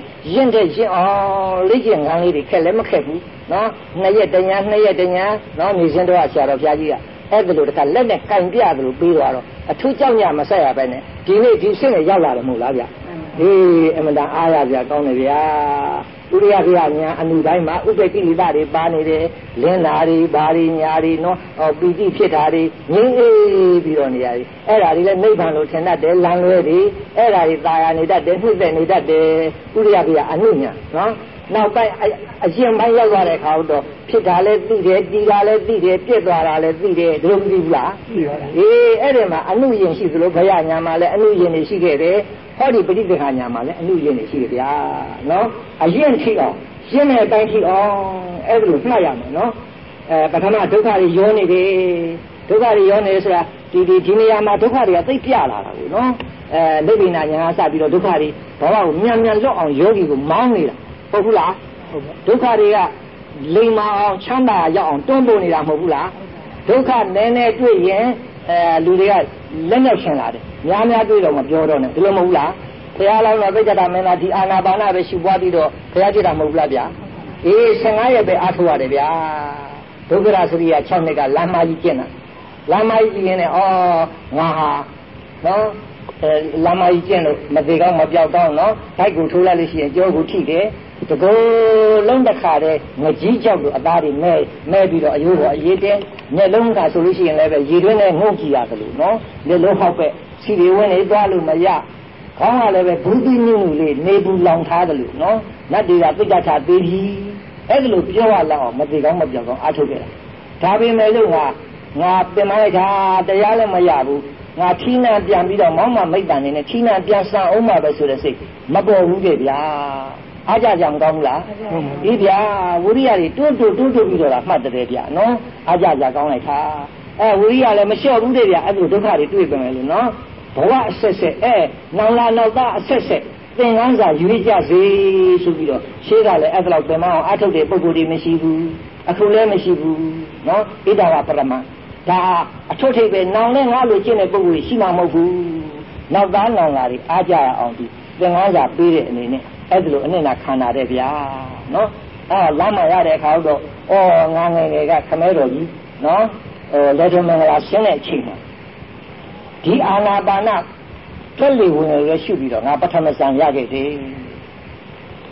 [SPEAKER 1] အောင်လက်ကျင့်ငန်းလေးတွေခက်လည်းမခက်ဘူးနော်2ရက်တညာနော်နေစင်းတော့ဆရာတော်ဘုရားကြီးကအဲ့ဒါလိုတခါလက်နဲ့ကင်ပြတယ်လို့ပြီးတော့အထူးကြောက်ညမဆက်ရပဲနဲ့ဒီနေ့ဒီဆင့်နဲ့ရောက်လာတယ်မဟုတ်လားဗျအေးအမှန်တန်အားရကြကောင်းတယ်ဗျာဥရိယပြညာအနုတိုင်းမှာဥပ္ပကိရိတာတွေပါနေတယ်လင်းတာတွေဘာတွေညာတွေနော်ပီတိဖြစ်တာတွေငြိမ်းအေးပြီးတော့နေရတယ်အဲ့ဒါတွေလည်းနိဗ္ဗာန်လို့ထင်တတ်တယ်လမ်းလွဲတွေအဲ့ဒါတွေตายရနေတတ်တယ်နှိမ့်သက်နေတတ်တယ်ဥရိယပြအနုညာနော်နောက်ပိုင်းအရင်ပိုင်းရောက်သွားတဲ့အခါတော့ဖြစ်တာလည်းသိတယ်တီတာလည်းသိတယ်ပြက်သွားတာလည်းသိတယ်ဒီလိုမသိဘူးလားသိပါဘူးအေးအဲ့ဒီမှာအနုရင်ရှိသလိုဘယညာမှာလည်းအနုရင်တွေရှိခဲ့တယ်ဟောဒီပฏิသင်္ခာညာမှာလည်းအနုရင်တွေရှိတယ်ဗျာနော်အရင်ထိအောင်ရှင်းတဲ့အတိုင်းထိအောင်အဲ့ဒါလိုမှတ်ရမယ်နော်ပထမဒုက္ခတွေရောနေတယ်ဒုက္ခတွေရောနေဆိုတာဒီနေရာမှာဒုက္ခတွေကသိပြလာတာကိုနော်နိဗ္ဗာန်ညာစပြီးတော့ဒုက္ခတွေဘဝကိုမြန်လွတ်အောင်ယောဂီကိုမောင်းနေတာဟုတ်ဘူးလားဟုတ်ပါဒုက္ခတွေကလိမ်မာအောင်ချမ်းသာရောက်အောင်တွန်းပို့နေတာမဟုတ်ဘူးလားဒုက္ခနည်းနည်းတွေ့ရင်လူတွေကလက်နဲ့ရှင်လာတယ်များတွေ့တော့မပြောတော့နဲ့ဒီလိုမဟုတ်လားဘုရားလောင်းတော်ပိဋကတာမင်းသားဒီအာနာပါနပဲရှုပွားပြီးတော့ဘုရားကြည့်တာမဟုတ်လားဗျာအေး15ရက်ပဲအားထုတ်ရတယ်ဗျာဒုက္ခရစရိယ6နှစ်ကလမ်းမကြီးကျင့်တာလမ်းမကြီးကျင့်နေဩငါဟာနော်လမ်းမကြီးကျင့်လို့မသေးကောင်းမပြောက်ကောင်းနော်ဘိုက်ကိုထိုးလိုက်လို့ရှိရင်ကြောကိုထိတယ်တကောလုံးတစ်ခါတည်းငကြီးကြောက်လို့အသားတွေမဲပြီးတော့အယိုးပေါ်အရေးတင်းမျက်လုံးကဆိုလို့ရှိရင်လည်းပဲရေတွင်းနဲ့ငုံကြည့်ရတယ်လို့နော်လက်လုံးဟောက်ပဲစီတွေဝင်နေသွားလို့မရခေါင်းကလည်းပဲဘူးတိနုလေးနေဘူးလောင်ထားတယ်လို့နော်နတ်တွေကပိဋကထာသေးပြီအဲ့ဒါလို့ပြောရလောက်အောင်မသေးကောင်းမပြောက်ကောင်းအားထုတ်ခဲ့တာဒါပေမဲ့လို့ငါပြင်မလိုက်တာတရားလည်းမရဘူးငါထီးနှံပြန်ပြီးတော့မောင်းမမိတ်တန်နေနဲ့ထီးနှံပြန်ဆန်အောင်ပါပဲဆိုတဲ့စိတ်မပေါ်ဘူးကြဗျာအားကြကြမကောင်းဘူးလားဒီဗျာဝိရိယတွေတွန်းပြီးတော့မှတ်တယ်ဗျာနော်အားကြကြကောင်းလိုက်တာဝိရိယလည်းမလျှော့ဘူးတဲ့ဗျာအဲ့လိုဒုက္ခတွေတွေ့ပြန်မယ်လို့နော်ဘဝအဆက်ဆက်နောင်လာနောက်သားအဆက်ဆက်သင်္ကန်းစာရွေးကြစေဆိုပြီးတော့ရှေးကလည်းအဲ့ဒါလောက်ပြန်မအောင်အားထုတ်တဲ့ပုဂ္ဂိုလ်တွေမရှိဘူးအခုလည်းမရှိဘူးနော်ဣဒဝပရမဒါအထွတ်ထိပ်ပဲနောင်လဲငါလိုကျင့်တဲ့ပုဂ္ဂိုလ်ကြီးရှိမှမဟုတ်ဘူးနောက်သားနောင်လာတွေအားကြရအောင်ဒီသင်္ကန်းစာပေးတဲ့အနေနဲ့အဲ့ဒါလိုအနစ်နာခံတာတဲ့ဗျာနော်လမ်းမှာရတဲ့အခါတော့ငါငယ်ငယ်ကခမဲတော်ကြီးနော်လက်တော်မင်္ဂလာရှင်းတဲ့အချိန်မှာဒီအာနာပါနကက်လီဝင်ရရှုပြီးတော့ငါပထမဆံရခဲ့တယ်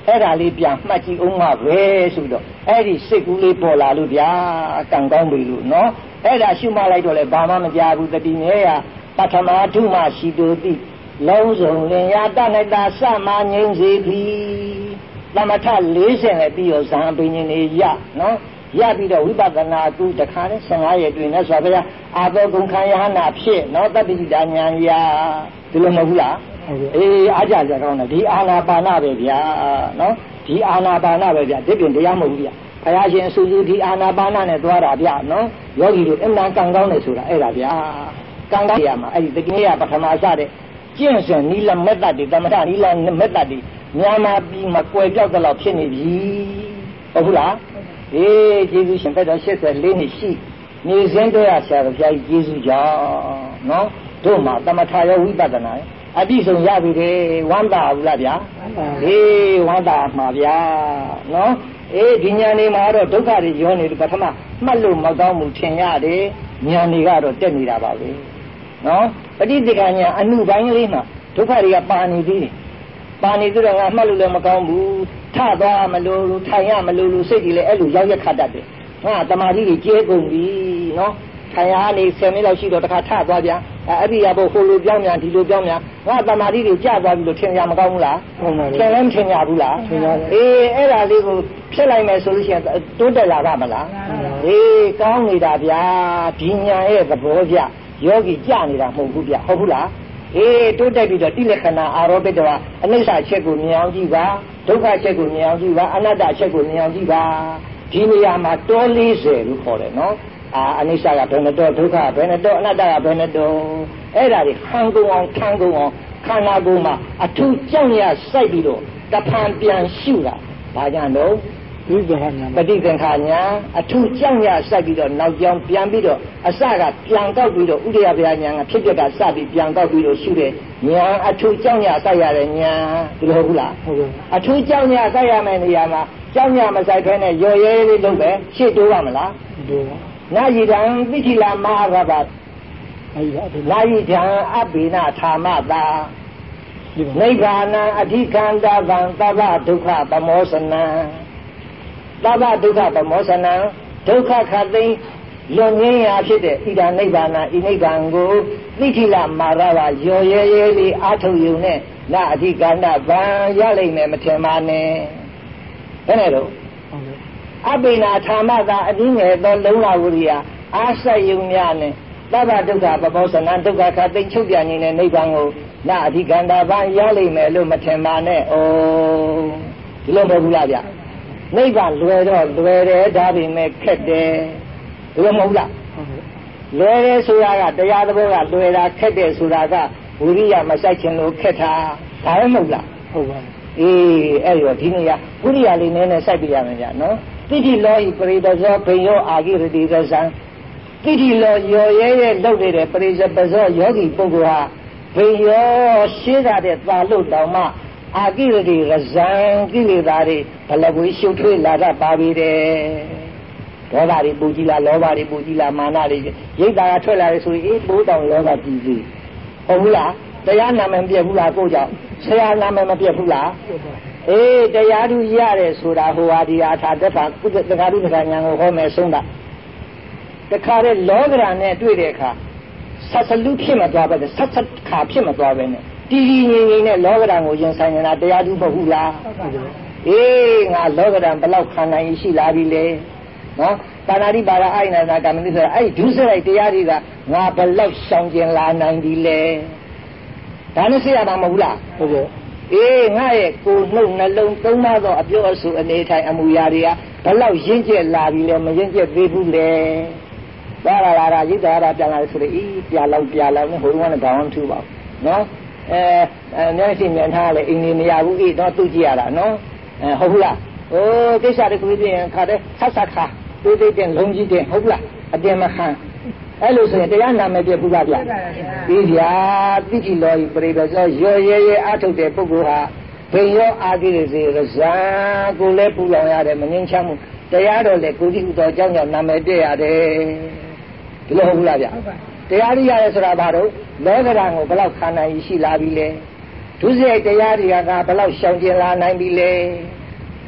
[SPEAKER 1] အဲ့ဒါလေးပြန်မှတ်ကြည့်အောင်ပါပဲဆိုတော့အဲ့ဒီစိတ်ကူးလေးပေါ်လာလို့ဗျာကံကောင်းပြီလို့နော်အဲ့ဒါရှုမှတ်လိုက်တော့လေဘာမှမကြဘူးတတိမြဲရပထမထုမှရှိတူတိလုံးစုံလင်ရတနိုင်တာစမငိမ့်စေသည်သမထ40နဲ့ပြီးတော့ဇံပင်ရှင်နေရနော်ရပြီးတော့ဝိပဿနာကုတခါနဲ့15ရက်တွင်နဲ့ဆိုပါဗျာအာသောဂုံခံယဟနာဖြစ်နော်တတ္တိတဉာဏ်ရဒီလိုမဟုတ်ဘူးလားအေးအားကြကြကောင်းတယ်ဒီအာနာပါနပဲဗျာနော်ဒီအာနာပါနပဲဗျာဒီပြင်တရားမဟုတ်ဘူးဗျာဘုရားရှင်ဆူဆူဒီအာနာပါနနဲ့သွားတာဗျာနော်ယောဂီတို့အမှန်ကံကောင်းတယ်ဆိုတာအဲ့ဒါဗျာကံကောင်းရမှာအဲ့ဒီတကယ်ကပထမစတဲ့ကျင့်စဉ်နီလမက်တ္တိသမထနီလမက်တ္တိမြန်မာပြည်မှာကွယ်ပြောက်တဲ့လောက်ဖြစ်နေပြီဟုတ်ဘူးလားအေးကျေးဇူးရှင်သက်တော်84နှစ်ရှိနေစဉ်တော့ဆရာတော်ဘုရားကြီးကျေးဇူးကြောင့်နော်တို့မှာသမထရောဝိပဿနာရောအတိဆုံးရပြီလေဝမ်းသာဘူးလားဗျာအေးဝမ်းသာမှာဗျာနော်အေးဒီညာနေမှာတော့ဒုက္ခတွေရောနေတယ်ပထမမှတ်လို့မကောင်းမှုထင်ရတယ်ညာနေကတော့တက်နေတာပါပဲနော်ပဋိသင်္ခာညာအနုပိုင်းလေးမှာဒုက္ခတွေကပါနေသေးတယ်ပါနေသေးတော့ငါမှတ်လို့လည်းမကောင်းဘူးထသွားမလို့ထိုင်ရမလို့စိတ်ကြီးလည်းအဲ့လိုရောက်ရက်ခတ်တတ်တယ်ငါတမာတိကြီးကျဲကုန်ပြီနော်ထိုင်ရနေ10မိနစ်လောက်ရှိတော့တခါထသွားပြန်အဲ့ဒီရဖို့ဟိုလိုပြောင်းပြန်ဒီလိုပြောင်းပြန်ငါတမာတိကြီးကျသွားပြီလို့ထင်ရမကောင်းဘူးလားထင်လည်းမထင်ရဘူးလားအေးအဲ့ဒါလေးကိုဖြစ်လိုက်မယ်ဆိုလို့ရှိရင်တိုးတက်လာပါမလားအေးကောင်းနေတာဗျာဒီညာရဲ့သဘောဗျယောဂီကြနေတာမဟုတ်ဘူးဗျဟုတ်ဘူးလားအေးတိုးတက်ပြီးတော့တိလက္ခဏာအာရောပိတဝအနိစ္စချက်ကိုမြင်အောင်ကြည့်ပါဒုက္ခချက်ကိုမြင်အောင်ကြည့်ပါအနတ္တချက်ကိုမြင်အောင်ကြည့်ပါဒီနေရာမှာတော40လို့ခေါ်တယ်နော်အနိစ္စကဘယ်နဲ့တော့ဒုက္ခဘယ်နဲ့တော့အနတ္တကဘယ်နဲ့တော့အဲ့ဒါတွေဟန်ကုန်အောင်ထန်ကုန်အောင်ခန္ဓာကိုယ်မှာအထူးကြောင့်ရစိုက်ပြီးတော့တဖန်ပြန်ရှုတာဘာကြောင့်လို့ပဋိသင်္ခါညာအထူးကြောင့်ရစိုက်ပြီးတော့နောက်ကြောင်းပြန်ပြီးတော့အစကပြန်ကောက်ပြီးတော့ဥဒယဗျာညာကဖြစ်ဖြစ်ကစပြီးပြန်ကောက်ပြီးတော့ရှုတယ်ညာအထူးကြောင့်ရစိုက်ရတဲ့ညာဒီလိုဟုတ်လားဟုတ်ကဲ့အထူးကြောင့်ရစိုက်ရမယ့်နေရာမှာကြောင့်ရမစိုက်ခဲနဲ့ရော်ရဲလေးလုပ်ပဲရှေ့တိုးရမလားတိုးပါနာယိတံသိတိလာမဟာရဘနာယိတံအဘိနာထာမတာနိဗ္ဗာနံအဓိကံတဗံသဗ္ဗဒုက္ခပမောစနံသဗ္ဗဒုက္ခပမောစနံဒုက္ခခတ်သိမ်းလွန်ငင်းရာဖြစ်တဲ့ဣဒာနိဗ္ဗာနဤနိဗ္ဗာန်ကိုသိတိလာမဟာရဘရော်ရဲရဲလေးအာထုတ်ယုံနဲ့နာအဓိကံတဗံရလိမ့်မယ်မထင်ပါနဲ့ဘယ်နဲ့တော့အဘိနာထာမသာအနည်းငယ်သောလုံးလာဝရိယအာဆက်ယုံများနဲ့သဗ္ဗဒုက္ခပမောစနံဒုက္ခခသိမ့်ချုပ်ပြနေတဲ့နိဗ္ဗာန်ကိုနာအဓိကံတာဘာရလိမ့်မယ်လို့မထင်ပါနဲ့။ဒီလိုမဟုတ်ဘူးလားဗျ။နိဗ္ဗာန်လွယ်တော့လွယ်တယ်ဒါပေမဲ့ခက်တယ်။ဒီလိုမဟုတ်လား။လွယ်တယ်ဆိုတာကတရားသဘောကလွယ်တာခက်တယ်ဆိုတာကဝိရိယမစိုက်ခြင်းလို့ခက်တာဒါလည်းမဟုတ်လား။ဟုတ်ပါဘူး။အေးအဲ့တော့ဒီနေ့ကဝိရိယလေးနည်းနည်းစိုက်ပြရမယ်ဗျနော်။တိတိလောဤပရိဒဇောဘိယောအာဂိရတိသဇံတိတိလောရော်ရဲရဲလုပ်နေတဲ့ပရိဇပဇောယောဂီပုဂ္ဂိုလ်ဟာဘိယောရှင်းတာတဲ့သာလို့တောင်မှအာဂိရတိရဇံကိလေသာတွေဘလဝေရှုပ်ထွေးလာတတ်ပါပြီတဲ့ဒေါသတွေပူကြည်လားလောဘတွေပူကြည်လားမာနတွေရိတ်တာကထွက်လာတယ်ဆိုရင်ပိုးတောင်လောဘကြည်စီဟုတ်ဘူးလားတရားနာမည်မပြတ်ဘူးလားကိုကြောင့်ဆရာနာမည်မပြတ်ဘူးလားအေးတရားသူရတယ်ဆိုတာဟိုဟာဒီဟာသာတက်တာကုသတက္ကရုတ္တဉာဏ်ကိုဟောမယ်ဆုံးတာတခါတဲ့လောကဓာတ်နဲ့တွေ့တဲ့အခါဆက်စလူဖြစ်မသွားပဲဆက်ဆက်ခါဖြစ်မသွားပဲနဲ့တီတီငြိမ်ငြိမ်နဲ့လောကဓာတ်ကိုရင်ဆိုင်နေတာတရားသူမဟုတ်လားအေးငါလောကဓာတ်ဘယ်လောက်ခံနိုင်ရှိလာပြီလေနော်ပါဏာတိပါရအိုင်နာနာကမ္မနိဆိုတာအဲ့ဒုစရိုက်တရားတွေကငါဘယ်လောက်ရှောင်ကျင်လာနိုင်ပြီလေဒါနဲ့သိရမှာမဟုတ်လားဟုတ်ကဲ့အေးငါရဲ့ကိုယ်နှုတ်နှလုံးသုံးပါးသောအပြောအဆိုအနေထိုင်အမူအရာတွေကဘလောက်ရင့်ကျက်လာပြီလဲမရင့်ကျက်သေးဘူးလေသွားလာတာရိတ်တာပြန်လာဆိုလေအေးပြလောက်နဲ့ဟိုတုန်းကလည်းဘာမှမထူပါဘူးနော်မျက်စိမြင်ထားလေအင်းနေမရဘူးအေးတော့သူ့ကြည့်ရတာနော်ဟုတ်ဘူးလားဟိုကိစ္စတခုပြရင်ခါတဲ့ဆက်ခါတွေးတဲ့လုံးကြီးတဲ့ဟုတ်လားအတင်မခံအဲ့လိုဆိုရင်တရားနာမည်ပြဘူးလားဗျပြီးဗျာတိတိလောဤပရိဒေဇောရော်ရဲရဲအထုတ်တဲ့ပုဂ္ဂိုလ်ဟာဘိရောအာဂိရစေရဇာကိုလည်းပူလောင်ရတယ်မငြင်းချမ်းမှုတရားတော်လည်းကိုကြည့်ဥတော်ကြောင့်နာမည်ပြရတယ်ဒီလိုဟုတ်ဘူးလားဗျတရားရိရတယ်ဆိုတာဘာလို့လောကဓာတ်ကိုဘယ်လောက်ခံနိုင်ရှိလာပြီလဲဒုစရိုက်တရားတွေကဘယ်လောက်ရှောင်ကျင်လာနိုင်ပြီလဲ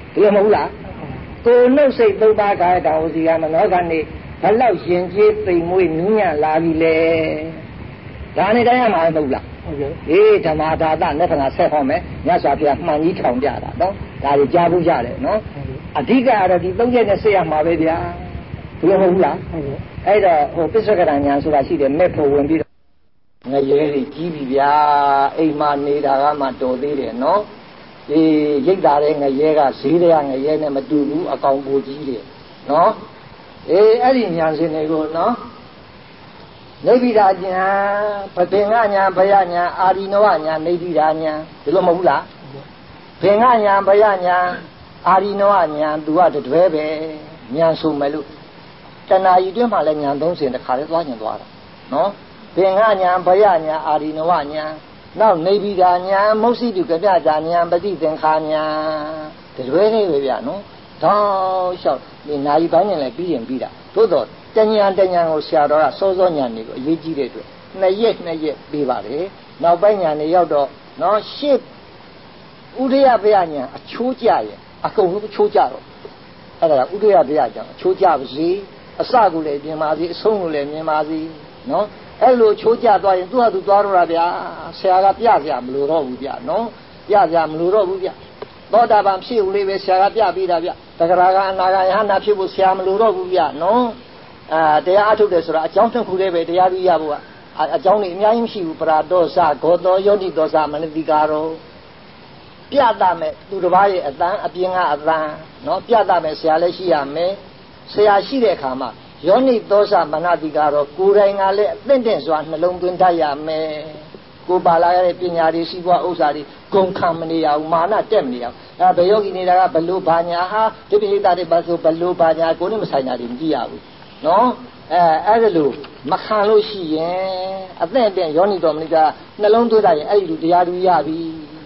[SPEAKER 1] ဒီလိုမဟုတ်လားကိုနှုတ်စိတ်သုံးပါးကာယကံဝစီကမနောကနေဘလောက်ရှင်ကျေးသိမ်မွေးနူးညံ့လာပြီလေဒါနဲ့တိုင်းရမှာမဟုတ်လားဟုတ်ကဲ့အေးဓမ္မဒါသနဲ့ခဏဆက်ဟောမယ်မြတ်စွာဘုရားမှန်ကြီးထောင်ကြတာနော်ဒါတွေကြားဖို့ရတယ်နော်အဓိကကတော့ဒီ၃ချက်နဲ့ဆက်ရမှာပဲဗျာဒီလိုမဟုတ်လားဟုတ်ကဲ့အဲ့တော့ဟိုပစ္စုကရညာဆိုတာရှိတယ်မဲ့ဖို့ဝင်ပြီးတော့ငရဲတွေကြီးပြီဗျာအိမ်မှာနေတာကမှတော်သေးတယ်နော်ဒီရိတ်တာတဲ့ငရဲကဈေးတွေကငရဲနဲ့မတူဘူးအကောင်ပူကြီးတယ်နော်အေးအဲ့ဒီညာရှင်တွေကိုနော်နေဗိဒာညာပဋိင္ညာဘယညာအာရိနဝညာနေဗိဒာညာဒီလိုမဟုတ်လားဘင်္ဂညာဘယညာအာရိနဝညာသူကတွဲပဲညာဆိုမယ်လို့တဏှာကြီးတွင်းမှာလည်းညာ30တခါလဲသွားညင်သွားတာနော်ဘင်္ဂညာဘယညာအာရိနဝညာနောက်နေဗိဒာညာမုတ်စိတုကပြတာညာပฏิသင်္ခာညာတွဲနေပဲဗျနော်တောင်းလျှောက်ဒီနာယီပိုင်းနဲ့လည်းပြီးရင်ပြီးတာသို့တော့တညာကိုဆရာတော်ကစောစောညာနေကိုအရေးကြီးတဲ့အတွက်2ရက်ပြီးပါတယ်နောက်ပိုင်းညာနေရောက်တော့နော်ရှစ်ဥဒယဗျာညာအချိုးကြရဲ့အကုန်လုံးအချိုးကြတော့အဲ့ဒါကဥဒယဗျာကြောင့်အချိုးကြပါစေအစကိုလည်းမြင်ပါစေအဆုံးကိုလည်းမြင်ပါစေနော်အဲ့လိုချိုးကြသွားရင်သူ့ဟာသူသွားတော့တာဗျာဆရာကပြကြမလို့တော့ဘူးဗျာနော်ပြကြမလို့တော့ဘူးဗျာသောတာပန်ဖြစ်ဦးလေးပဲဆရာကပြပေးတာဗျတဂရကအနာဂယဟနာဖြစ်ဖို့ဆရာမလို့တော့ဘူးဗျနော်တရားအထုတ်တယ်ဆိုတာအကြောင်းတစ်ခုတည်းပဲတရားပြီးရဖို့ကအကြောင်းတွေအများကြီးမရှိဘူးပရာဒောသဂောတောယောနိဒောသမနတိကာရောပြတမယ်သူတစ်ပါးရဲ့အတန်အပြင်ကအတန်နော်ပြတမယ်ဆရာလည်းရှိရမယ်ဆရာရှိတဲ့အခါမှာယောနိဒောသမနတိကာရောကိုယ်တိုင်ကလည်းအသင့်တဲ့စွာနှလုံးသွင်းတတ်ရမယ်ကိုပါလာရတဲ့ပညာတွေစီးပွားဥစ္စာတွေဂုံခံမနေရဘူးမာနတက်မနေရဘူးဘယ်ယောဂီနေတာကဘလို့ဘာညာဟာဒီပိဋကတွေပါဆိုဘလို့ဘာညာကိုနဲ့မဆိုင်တာတွေမကြည့်ရဘူးနော်အဲ့ဒါလို့မခံလို့ရှိရင်အသင့်တဲ့ယောနိတော်မနိကနှလုံးသွင်းတာရင်အဲ့ဒီလူတရားသူရပြီ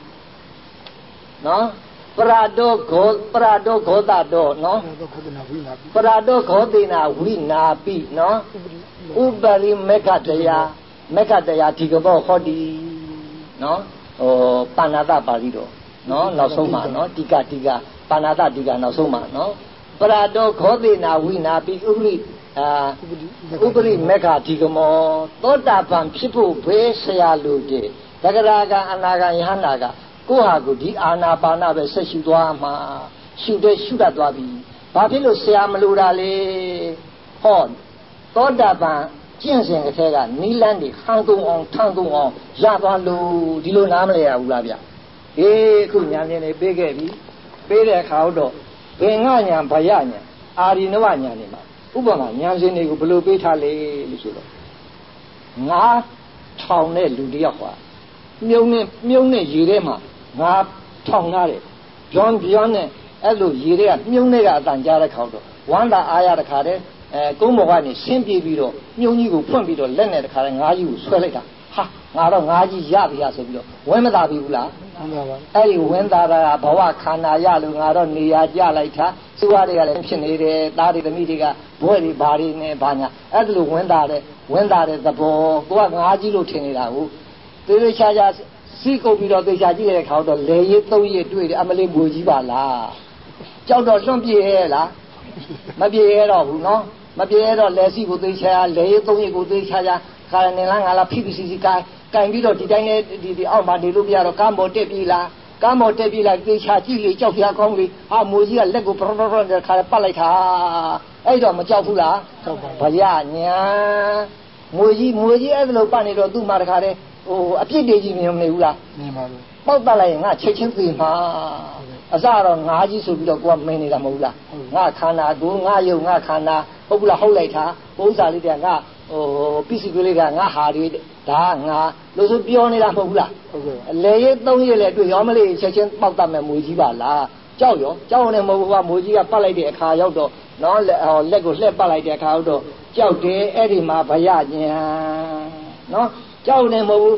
[SPEAKER 1] နော်ပရာဒောဂောတတော်နော်ပရာဒောဂောတိနာဝိနာပိနော်ဥပရိမေခတရားဒီကဘောဟောဒီနော်ဟိုပါဏာတပါဠိတော်နော်နောက်ဆုံးမှာနော်တိကပါဏာတတိကနောက်ဆုံးမှာနော်ပရာဒောဂောတိနာဝိနာပိဥပရိမေခဒီကမောသောတာပန်ဖြစ်ဖို့ဘေးဆရာလူတဲ့တဂရကအနာဂယဟနာကကိုဟာကိုဒီအာနာပါနပဲဆက်ရှုသွားမှာရှုတတ်သွားပြီဘာဖြစ်လို့ဆရာမလိုတာလေဟောသောတာပန်ကျင့်စဉ်အထက်ကနီးလန်းတွေဟန်ကုန်အောင်ထန်ကုန်အောင်ရသွားလို့ဒီလိုနားမလဲရဘူးလားဗျအေးအခုညာမြင်နေပေးခဲ့ပြီပေးတဲ့အခါတော့ဘင်္ဂညာဘယညာအာရိနဝညာနေမှာဥပမာညာစဉ်တွေကိုဘယ်လိုပေးထားလဲလို့ဆိုတော့ငါထောင်တဲ့လူတယောက်ဟာမြုံနဲ့ရေထဲမှာငါထောင်ထားတယ်ပြောင်းနဲ့အဲ့လိုရေထဲကမြုံနဲ့ကအတန်ကြားတဲ့ခါတော့ဝမ်းသာအားရတဲ့ခါတည်းကုန်းပေါ်ကနေဆင်းပြေးပြီးတော့မြုံကြီးကိုဖွင့်ပြီးတော့လက်နဲ့တဲ့ခါတည်းငါးကြီးကိုဆွဲလိုက်တာဟာငါတော့ငါးကြီးရပြီရဆိုပြီးတော့ဝင်းမသာပြီဘူးလားမှန်ပါပါအဲ့ဒီဝင်းသာတာဘဝခန္ဓာရလို့ငါတော့နေရာကြလိုက်တာသူ့ဟာတွေကလည်းဖြစ်နေတယ်သားတွေသမီးတွေကဘွဲ့တွေဘာတွေနဲ့ဘာညာအဲ့ဒါလိုဝင်းသာတဲ့သဘောကိုကငါးကြီးလို့ထင်နေတာဟုတ်သေချာစီးကုန်ပြီးတော့သေချာကြည့်တဲ့ခါတော့လေရည်သုံးရည်တွေ့တယ်အမလေးငွေကြီးပါလားကြောက်တော့လွန့်ပြေရဲ့လားမပြေရတော့ဘူးနော်မပြေရတော့လက်စီကိုသေချာလေရည်သုံးရည်ကိုသေချာခါရနေလားငါလားဖိစီကင်ပြီးတော့ဒီတိုင်းနဲ့ဒီအောက်မှာနေလို့ပြတော့ကမ်းပေါ်တက်ပြီလားကမ်းပေါ်တက်ပြီလားသေချာကြည့်လေကြောက်ရကောင်းလေဟာမိုးကြီးကလက်ကိုပရခါပတ်လိုက်တာအဲ့တော့မကြောက်ဘူးလားကြောက်ပါဗျာညာမိုးကြီးအဲ့ဒါလို့ပတ်နေတော့သူ့မှာတခါတည်းဟိုအပြစ်တွေကြီးမြင်မနေဘူးလားမြင်ပါဘူးပေါက်တက်လိုက်ရင်ငါချက်ချင်းသိမှာအစတော့ငါးကြီးဆိုပြီးတော့ကိုကမင်းနေတာမဟုတ်လားငါခန္ဓာကိုငါယုံငါခန္ဓာဟုတ်ဘူးလားဟုတ်လိုက်တာဥစ္စာလေးတွေကငါဟိုပစ္စည်းကလေးကငါဟာတွေဒါငါလို့ဆိုပြောနေတာမဟုတ်ဘူးလားဟုတ်ကဲ့လေရဲသုံးရဲလေတွေ့ရောမလေးချက်ချင်းပေါက်တတ်မယ်မွေကြီးပါလားကြောက်နေမဟုတ်ဘူးကမွေကြီးကပတ်လိုက်တဲ့အခါရောက်တော့နော်လက်ကိုလှည့်ပတ်လိုက်တဲ့အခါရောက်တော့ကြောက်တယ်အဲ့ဒီမှာဗယညာနော်ကြောက်နေမဟုတ်ဘူး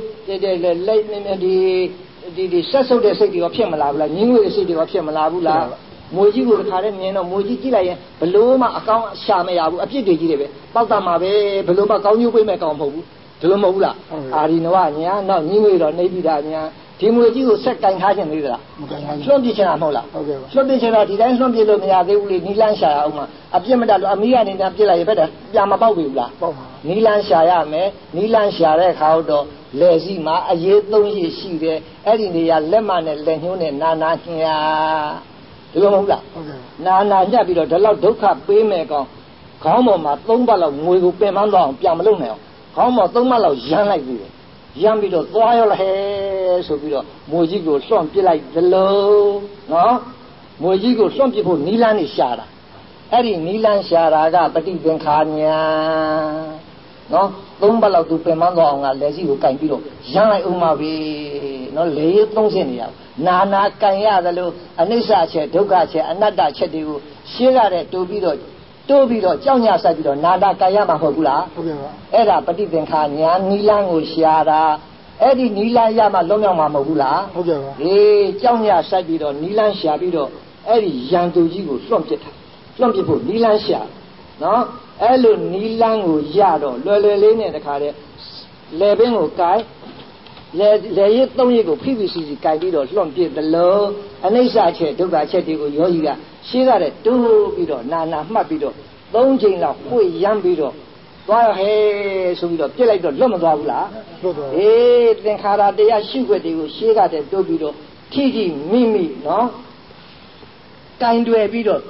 [SPEAKER 1] ဒီဆက်ဆုပ်တဲ့စိတ်တွေကဖြစ်မလာဘူးလားငင်းငွေတဲ့စိတ်တွေကဖြစ်မလာဘူးလားမွေကြီးကိုတစ်ခါတည်းမြင်တော့မွေကြီးကြည့်လိုက်ရင်ဘလို့မှအကောင်းရှာမရဘူးအပြစ်တွေကြီးတယ်ပဲပေါက်တတ်မှာပဲဘလို့မှကောင်းကျိုးပေးမဲ့ကောင်းမဟုတ်ဘူးဒီလိုမဟုတ်ဘူးလားအာရိနဝညာနောက်ငင်းငွေတော့နေပြီတာညာဒီဒီမွေကြီးကိုဆက်ကင်ထားခြင်းသေးသလားမကင်ထားဘူးလွှတ်ပြချင်တာမဟုတ်လားဟုတ်ကဲ့လွှတ်ပြချင်တော့ဒီတိုင်းလွှတ်ပြလို့မရသေးဘူးလေနီလန်းရှာရအောင်မှာအပြစ်မတတ်လို့အမိကနေပြစ်လိုက်ရဘက်တည်းပြန်မပေါက်ပြီဘူးလားပေါက်ပါနီလန်းရှာရမယ်နီလန်းရှာတဲ့အခါတော့လက်စီမှာအရေး3ရည်ရှိတယ်အဲ့ဒီနေရာလက်မနဲ့လက်ညှိုးနဲ့နာနာညာဒီလိုမဟုတ်လားဟုတ်ကဲ့နာနာညက်ပြီးတော့ဒီလောက်ဒုက္ခပေးမယ်ကောင်ခေါင်းပေါ်မှာ3ပတ်လောက်ငွေကိုပင်ပန်းသွားအောင်ပြန်မလုပ်နိုင်အောင်ခေါင်းပေါ်3ပတ်လောက်ရမ်းလိုက်ပြီးတယ်ရမ်းပြီးတော့သွားရောဟဲဆိုပြီးတော့မွေကြီးကိုလွှန့်ပစ်လိုက်သလိုနော်မွေကြီးကိုလွှန့်ပစ်ဖို့နီလန်းနေရှာတာအဲ့ဒီနီလန်းရှာတာကပฏิသင်္ခါညာနော်3ပတ်လောက်သူပင်ပန်းသွားအောင်ကလက်ရှိကိုကင်ပြီးတော့ရမ်းလိုက်ဦးမှာပဲနော်လေ30နေရနာနာကင်ရသလိုအနိစ္စချက်ဒုက္ခချက်အနတ္တချက်တွေကိုရှင်းရတဲ့တိုးပြီးတော့ကြောက်ညဆိုင်ပြီးတော့နာတာကာယမှာမဟုတ်ဘူးလားဟုတ်ကဲ့ပါအဲ့ဒါပฏิသင်္ခါညာနီလန်းကိုရှာတာအဲ့ဒီနီလန်းရမှလုံးမြောက်မှာမဟုတ်ဘူးလားဟုတ်ကဲ့ပါအေးကြောက်ညဆိုင်ပြီးတော့နီလန်းရှာပြီးတော့အဲ့ဒီရန်သူကြီးကိုလွှန့်ပစ်တာလွှန့်ပစ်ဖို့နီလန်းရှာနော်အဲ့လိုနီလန်းကိုရတော့လွယ်လေးနဲ့တခါတည်းလေပင်ကိုကိုင်လေရည်3ရည်ကိုဖိဖိစီစီကိုင်ပြီးတော့လွှန့်ပစ်သလိုအနိစ္စချက်ဒုက္ခချက်တွေကိုယောဂီကရှင်းရတဲ့တိုးပြီးတော့နာနာမှတ်ပြီးတော့3ချိန်လောက်ပွေရမ်းပြီးတော့သွားဟဲဆိုပြီးတော့ပြစ်လိုက်တော့လွတ်မသွားဘူးလားလွတ်သွားအေးသင်္ခါရတရားရှုွက်တွေကိုရှင်းရတဲ့တိုးပြီးတော့ထိထိမိမိနော်ကင်တွယ်ပြီးတော့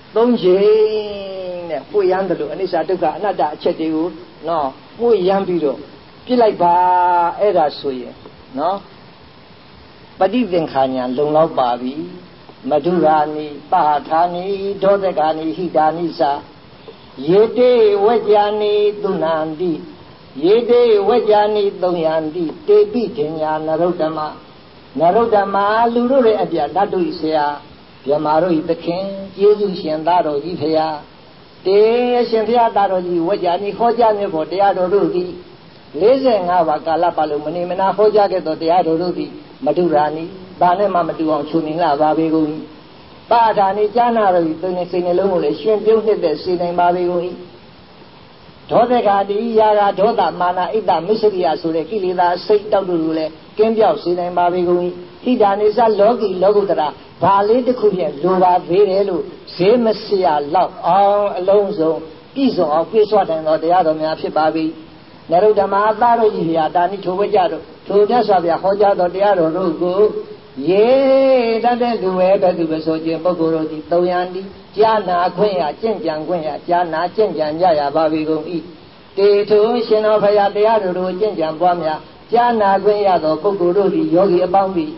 [SPEAKER 1] 3ချိန်နဲ့ပွေရမ်းတယ်လို့အနိစ္စဒုက္ခအနတ္တအချက်တွေကိုနော်ပွေရမ်းပြီးတော့ပြစ်လိုက်ပါအဲ့ဒါဆိုရင်နော်ပฏิသင်္ခါညာလုံလောက်ပါပြီမဓုရာနိပါဌာနိဒောသကာနိဟိတာနိသယေတေဝေကြာနိသုဏန္တိယေတေဝေကြာနိသုံယန္တိတေပိဋ္ဌညာနရုဒ္ဓမလူတို့ရဲ့အပြဓာတုဤဆရာဗြဟ္မာတို့ဤသခင်ကျေးဇူးရှင်သားတော်ကြီးဖရာတေအရှင်ဖရာသားတော်ကြီးဝေကြာနိဟောကြားမြတ်ဖို့တရားတော်တို့သည်45ပါးကာလပတ်လုံးမနေမနာဟောကြားခဲ့သောတရားတော်တို့သည်မဓုရာနိဘာနဲ့မှမတူအောင်ချုပ်နေလာပါပေကုန်၏ပါဌာနိကြားနာတော်၏သူနှင့်စိတ်နှလုံးကိုလည်းရှင်ပြုံးနှစ်သက်စေနိုင်ပါပေကုန်၏ဒေါသကတိယာကဒေါသမာနဣတ္တမစ္စရိယဆိုတဲ့ကိလေသာစိတ်တောက်တို့ကိုလည်းကင်းပြောက်စေနိုင်ပါပေကုန်၏ဟိတာနိစ္စလောကီလောကုတ္တရာဘာလေးတစ်ခုဖြင့်လိုပါသေးတယ်လို့ဈေးမစရာလောက်အောင်အလုံးစုံပြည့်စုံအောင်ပြည့်စွတ်နိုင်သောတရားတော်များဖြစ်ပါပြီနရုဒ္ဓမအသားတို့ကြီးရာတာနိထိုဝကြတို့ထိုမြတ်စွာဘုရားဟောကြားတော်တရားတော်တို့ကိုရေတတ်တဲ့လူပဲဘယ်သူပဲဆိုခြင်းပုဂ္ဂိုလ်တို့သည်သုံးရန်ဒီကြားနာခွင့်ရကျင့်ကြံခွင့်ရကြားနာကျင့်ကြံကြရပါပြီကုန်၏တေထုရှင်တော်ဘုရားတရားတော်တို့ကျင့်ကြံပွားများကြားနာခွင့်ရသောပုဂ္ဂိုလ်တို့သည်ယောဂီအပေါင်းသည်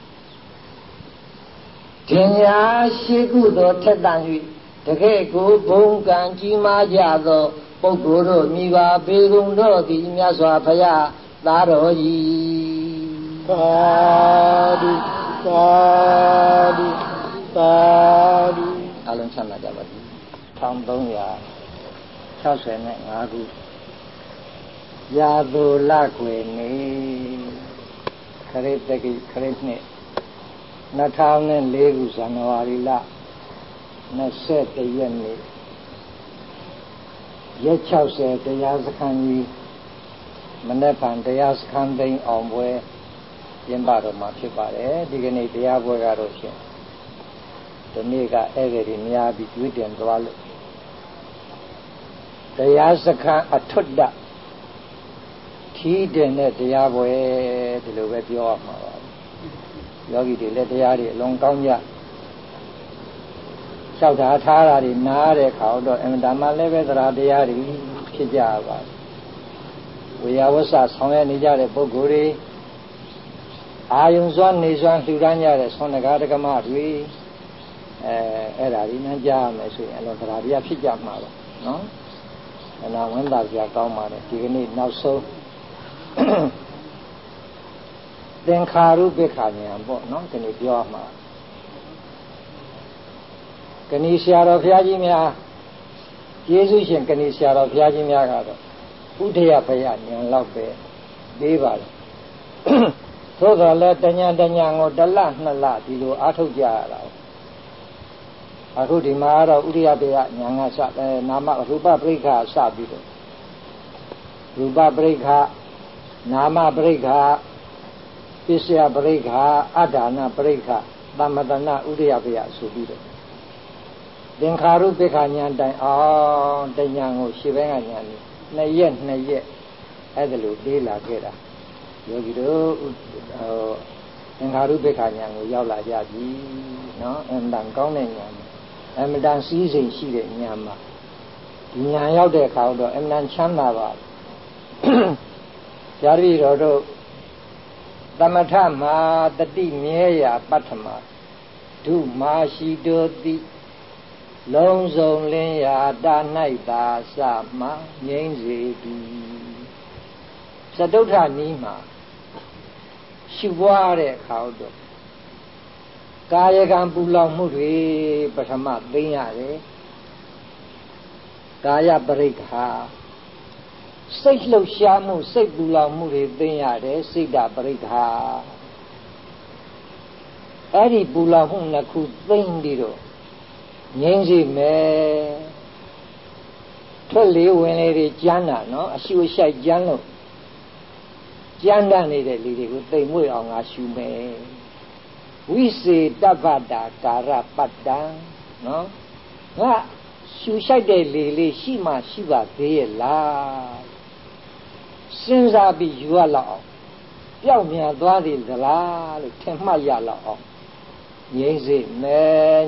[SPEAKER 1] ဉာဏ်ရာရှိကုသိုလ်ထက်သန်၍တကယ်ကိုဘုံကံကြီးမားကြသောပုဂ္ဂိုလ်တို့မိပါပေကုန်တို့သည်မြတ်စွာဘုရားသားတော်ကြီးသာဓုသာဓုသာဓုအလုံးချမ်းသာကြပါသည်1365ခုရာသူလကွယ်နေခရစ်တက္ကိခရစ်နှစ်2004ခုဇန်နဝါရီလ21ရက်နေ့ရက်60တရားစခန်းကြီးမနေ့ကတရားစခန်းသိမ်းအောင်ပွဲကျင်းပတော်မှာဖြစ်ပါတယ်ဒီကနေ့တရားပွဲကတော့ဖြင့်ဒီနေ့ကဧည့်သည်များပြီးတွေ့တင်သွားလို့တရားစခန်းအထွတ်တထီးတင်တဲ့တရားပွဲဒီလိုပဲပြောရမှာပါယောဂီတွေလည်းတရားတွေအလုံးကောင်းကြလျှောက်ထားထားတာတွေနားတဲ့ခါတော့အမှန်တမ်းလည်းပဲတရားတွေဖြစ်ကြပါဝေယဝဆဆောင်ရနေကြတဲ့ပုဂ္ဂိုလ်တွေအာယုံစွမ်းနေစွမ်းလှူဒန်းကြတဲ့ဆွမ်းတကားတက္ကမတွေအဲ့ဒါဒီနှမ်းကြားရမယ်ဆိုရင်အလုံးတရားတွေဖြစ်ကြမှာပါနော်အနာဝန်တာပြကောင်းပါတယ်ဒီကနေ့နောက်ဆုံးသင်္ခါရုပ္ပခာဉာဏ်ပေါ့နော်ဒီနေ့ပြောရမှာကဏီဆရာတော်ဘုရားကြီးများယေရှုရှင်ကဏီဆရာတော်ဘုရားကြီးများကတော့ဥဒယဘယဉာဏ်လောက်ပဲပေးပါလေသို့တော်လည်းတဉဏ်ကိုတစ်လနှစ်လဒီလိုအားထုတ်ကြရတာအခုဒီမှာတော့ဥဒယဘယဉာဏ်ကစနာမရူပပရိက္ခစပြီးတော့ရူပပရိက္ခနာမပရိက္ခပိစယပရိက္ခအဒါနပရိက္ခသမတနာဥဒယပယဆိုပြီးတော့သင်္ခါရုပ္ပခဉာဏ်တိုင်အောင်တဉာဏ်ကိုရှေ့ဘက်ကဉာဏ်นี่2 ရက်အဲ့ဒါလိုပေးလာခဲ့တာယောဂီတို့သင်္ခါရုပ္ပခဉာဏ်ကိုရောက်လာကြပြီနော်အမှန်တန်ကောင်းတဲ့ဉာဏ်အမှန်တန်စည်းစိမ်ရှိတဲ့ဉာဏ်မှာဒီဉာဏ်ရောက်တဲ့အခါတော့အမှန်တန်ချမ်းသာပါဗျာတိတော်တို့သမထမှာတတိမြဲရာပတ္ထမဒုမာရှိတောတိလုံးစုံလင်းရာတာ၌သာစမှငြိမ့်စေသည်သတုဋ္ဌနီးမှာရှုပွားတဲ့အခါတော့ကာယကံပူလောင်မှုတွေပထမသိရတယ်ကာယပရိက္ခာစိတ်လှုပ်ရှားမှုစိတ်ပူလောင်မှုတွေသိရတယ်စိတ်ဓာပရိက္ခာအဲ့ဒီပူလောင်မှုနှစ်ခုသိပြီးတော့ငြိမ်းစေမယ်ထွက်လေဝင်လေတွေကြမ်းတာနော်အရှုအရှိုက်ကြမ်းလို့ကြမ်းတတ်နေတဲ့လူတွေကိုသိမ်မွေ့အောင်ငါရှုမယ်ဝိစေတပ္ပတာကာရပတ္တံနော်ငါရှုရှိုက်တဲ့လေလေးရှိမှရှိပါသေးရဲ့လားစဉ်းစားပြီးယူရလောက်အောင်ပျောက်မြန်သွားသေးသလားလို့ထင်မှတ်ရလောက်အောင်ငြိမ့်စေမယ်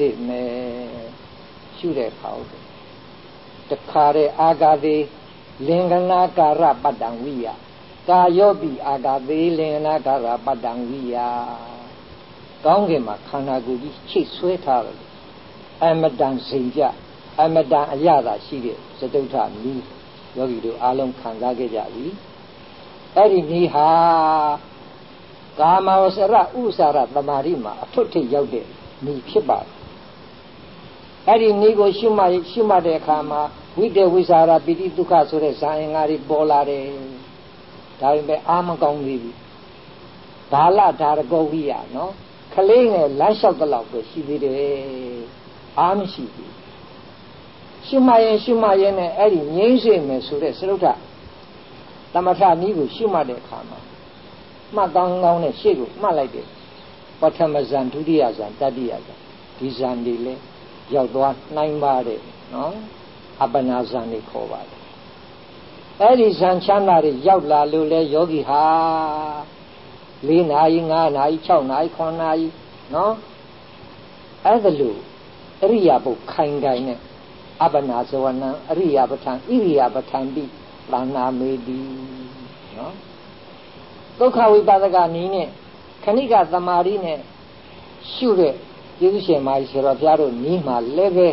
[SPEAKER 1] ရှုတဲ့အခါတခါတဲ့အာဂါသေးလင်္ကနာကာရပတ္တံဝိယကာယောပိအာဂါသေးလင်္ကနာကာရပတ္တံဝိယကောင်းကင်မှာခန္ဓာကိုယ်ကြီးချိတ်ဆွဲထားတယ်အမတန်စိန်ကြအမတန်အရသာရှိတဲ့သတုဋ္ဌနည်းယောဂီတို့အားလုံးခံစားခဲ့ကြပြီအဲ့ဒီနည်းဟာကာမဝဆရဥစ္စာရသမာဓိမှာအထွတ်ထိပ်ရောက်တဲ့နည်းဖြစ်ပါတယ်အဲ့ဒီနည်းကိုရှုမှတ်တဲ့အခါမှာဝိတ္တဝိสารပိတိဒုက္ခဆိုတဲ့ဇာအင်္ဂါတွေပေါ်လာတယ်ဒါပေမဲ့အာမကောင်းသေးဘူးဘာလဒါရကောဝိယနော်ခလေးငယ်လမ်းလျှောက်တဲ့လောက်ပဲရှိသေးတယ်အာမရှိဘူးရှုမှတ်ရင်နဲ့အဲ့ဒီငြိမ်းစေမယ်ဆိုတဲ့သရုပ်ထသမထနည်းကိုရှုမှတ်တဲ့အခါမှာမှတ်ကောင်းနဲ့ရှေ့ကိုမှတ်လိုက်တယ်ပထမဇန်ဒုတိယဇန်တတိယဇန်ဒီဇန်တွေလည်းရောက်သွားနိုင်ပါတယ်နော်အပ္ပနာဇန်တွေခေါ်ပါတယ်အဲ့ဒီဇန်ချမ်းသာတွေရောက်လာလို့လဲယောဂီဟာ4 နာရီ5 နာရီ6 နာရီ9 နာရီနော်အဲ့ဒါလို့အရိယာပုခိုင်နဲ့အပ္ပနာဇဝနံအရိယာပဋ္ဌာန်ဣရိယာပဋ္ဌာန်ပိသန္နာမေတိနော်ဒုက္ခဝိပဿကနည်းနဲ့ခဏိကသမာဓိနဲ့ရှုတဲ့ကျေးဇူးရှင်မကြီးဆရာတော်ဘုရားတို့နည်းမှာလည်းပဲ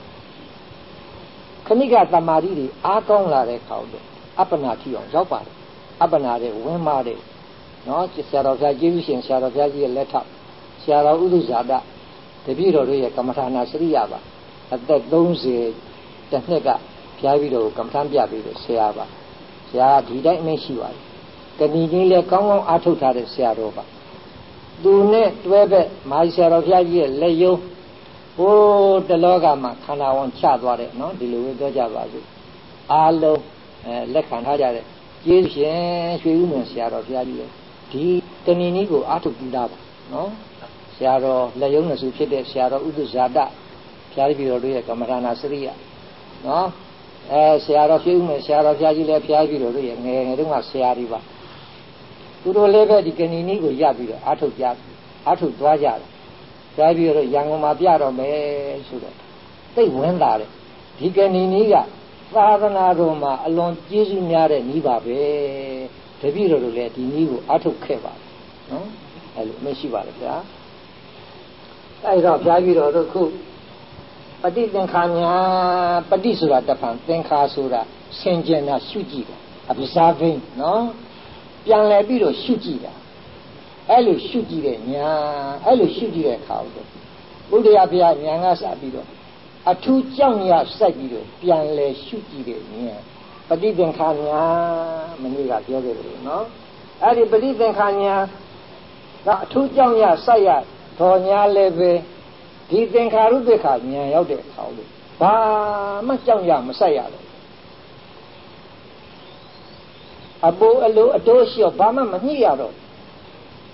[SPEAKER 1] ခဏိကသမာဓိတွေအားကောင်းလာတဲ့ခေါက်တော့အပ္ပနာထီအောင်ရောက်ပါတယ်အပ္ပနာတဲ့ဝင်ပါတယ်နော်ဆရာတော်ဘုရားကျေးဇူးရှင်ဆရာတော်ဘုရားကြီးရဲ့လက်ထောက်ဆရာတော်ဥဒ္ဒဇာတတပည့်တော်တို့ရဲ့ကမ္မထာနာစရိယပါအသက်30တစ်နှစ်ကဘုရားပြီးတော့ကမ္မထမ်းပြပြီးတော့ဆရာပါဆရာဒီတိုင်းအမိန့်ရှိပါတယ်ကဏီကြီးလည်းကောင်းကောင်းအားထုတ်ထားတဲ့ဆရာတော်ပါသူနဲ့တွဲဘက်မာဆရာတော်ဘုရားကြီးရဲ့လက်ယုံဟိုတလောကမှာခန္ဓာဝန်ချသွားတယ်နော်ဒီလိုပဲပြောကြပါစို့အားလုံးလက်ခံထားကြတဲ့ကျေးဇူးရှင်ရွှေဦးမွန်ဆရာတော်ဘုရားကြီးလည်းဒီကဏီကြီးကိုအားထုတ်ပြီးသားပါနော်ဆရာတော်လက်ယုံနဲ့ဆိုဖြစ်တဲ့ဆရာတော်ဥဒ္ဒဇာတဘုရားပြည်တော်တို့ရဲ့ကမ္မထာနာစရိယနော်ဆရာတော်ရှိဦးမယ်ဆရာတော်ဘုရားကြီးလည်းဘုရားပြည်တော်တို့ရဲ့ငယ်တုန်းကဆရာကြီးပါသူတို့လည်းပဲဒီကဏီနီးကိုရပြီးတော့အားထုတ်သွားကြတယ်ဘုရားပြည်တော်ရန်ကုန်မှာပြတော့မယ်ဆိုတော့သိဝင်လာတယ်ဒီကဏီနီးကသာသနာတော်မှာအလွန်ကျေးဇူးများတဲ့နည်းပါပဲတပည့်တော်တို့လည်းဒီနည်းကိုအားထုတ်ခဲ့ပါနော်အဲ့လိုမရှိပါဘူးဗျာအဲ့တော့ဘုရားပြည်တော်တို့ခုပฏิသင်္ခါညာပฏิဆိုတာတဖန်သင်္ခါဆိုတာဆင်ခြင်တာရှုကြည့်တာ observing နော်ပြန်လည်ပြီးတော့ရှုကြည့်တာအဲ့လိုရှုကြည့်တဲ့ညာအဲ့လိုရှုကြည့်တဲ့အခါတော့ဘုရားဘုရားညာကစပြီးတော့အထူးကြောင့်ရစိုက်ပြီးတော့ပြန်လည်ရှုကြည့်တဲ့ညာပฏิသင်္ခါညာမနေ့ကပြောခဲ့တယ်နော်အဲ့ဒီပฏิသင်္ခါညာကအထူးကြောင့်ရစိုက်ရတော်ညာလည်းပဲဒီသင်္ခါရုပ္ပခဉာဏ်ရောက်တဲ့အခါလို့ဘာမှကြောက်ရမဆက်ရတော့အပိုးအလိုအတိုးလျှော့ဘာမှမညှိရတော့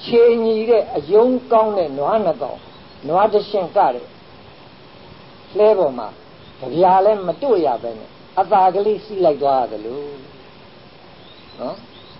[SPEAKER 1] ခြေညီတဲ့အယုံကောင်းတဲ့နွားနှစ်ကောင်နွားတစ်ရှင်ကတဲ့လဲပေါ်မှာကြပြာလည်းမတွေ့ရပဲနဲ့အသာကလေးစီးလိုက်သွားရတယ်လို့နော်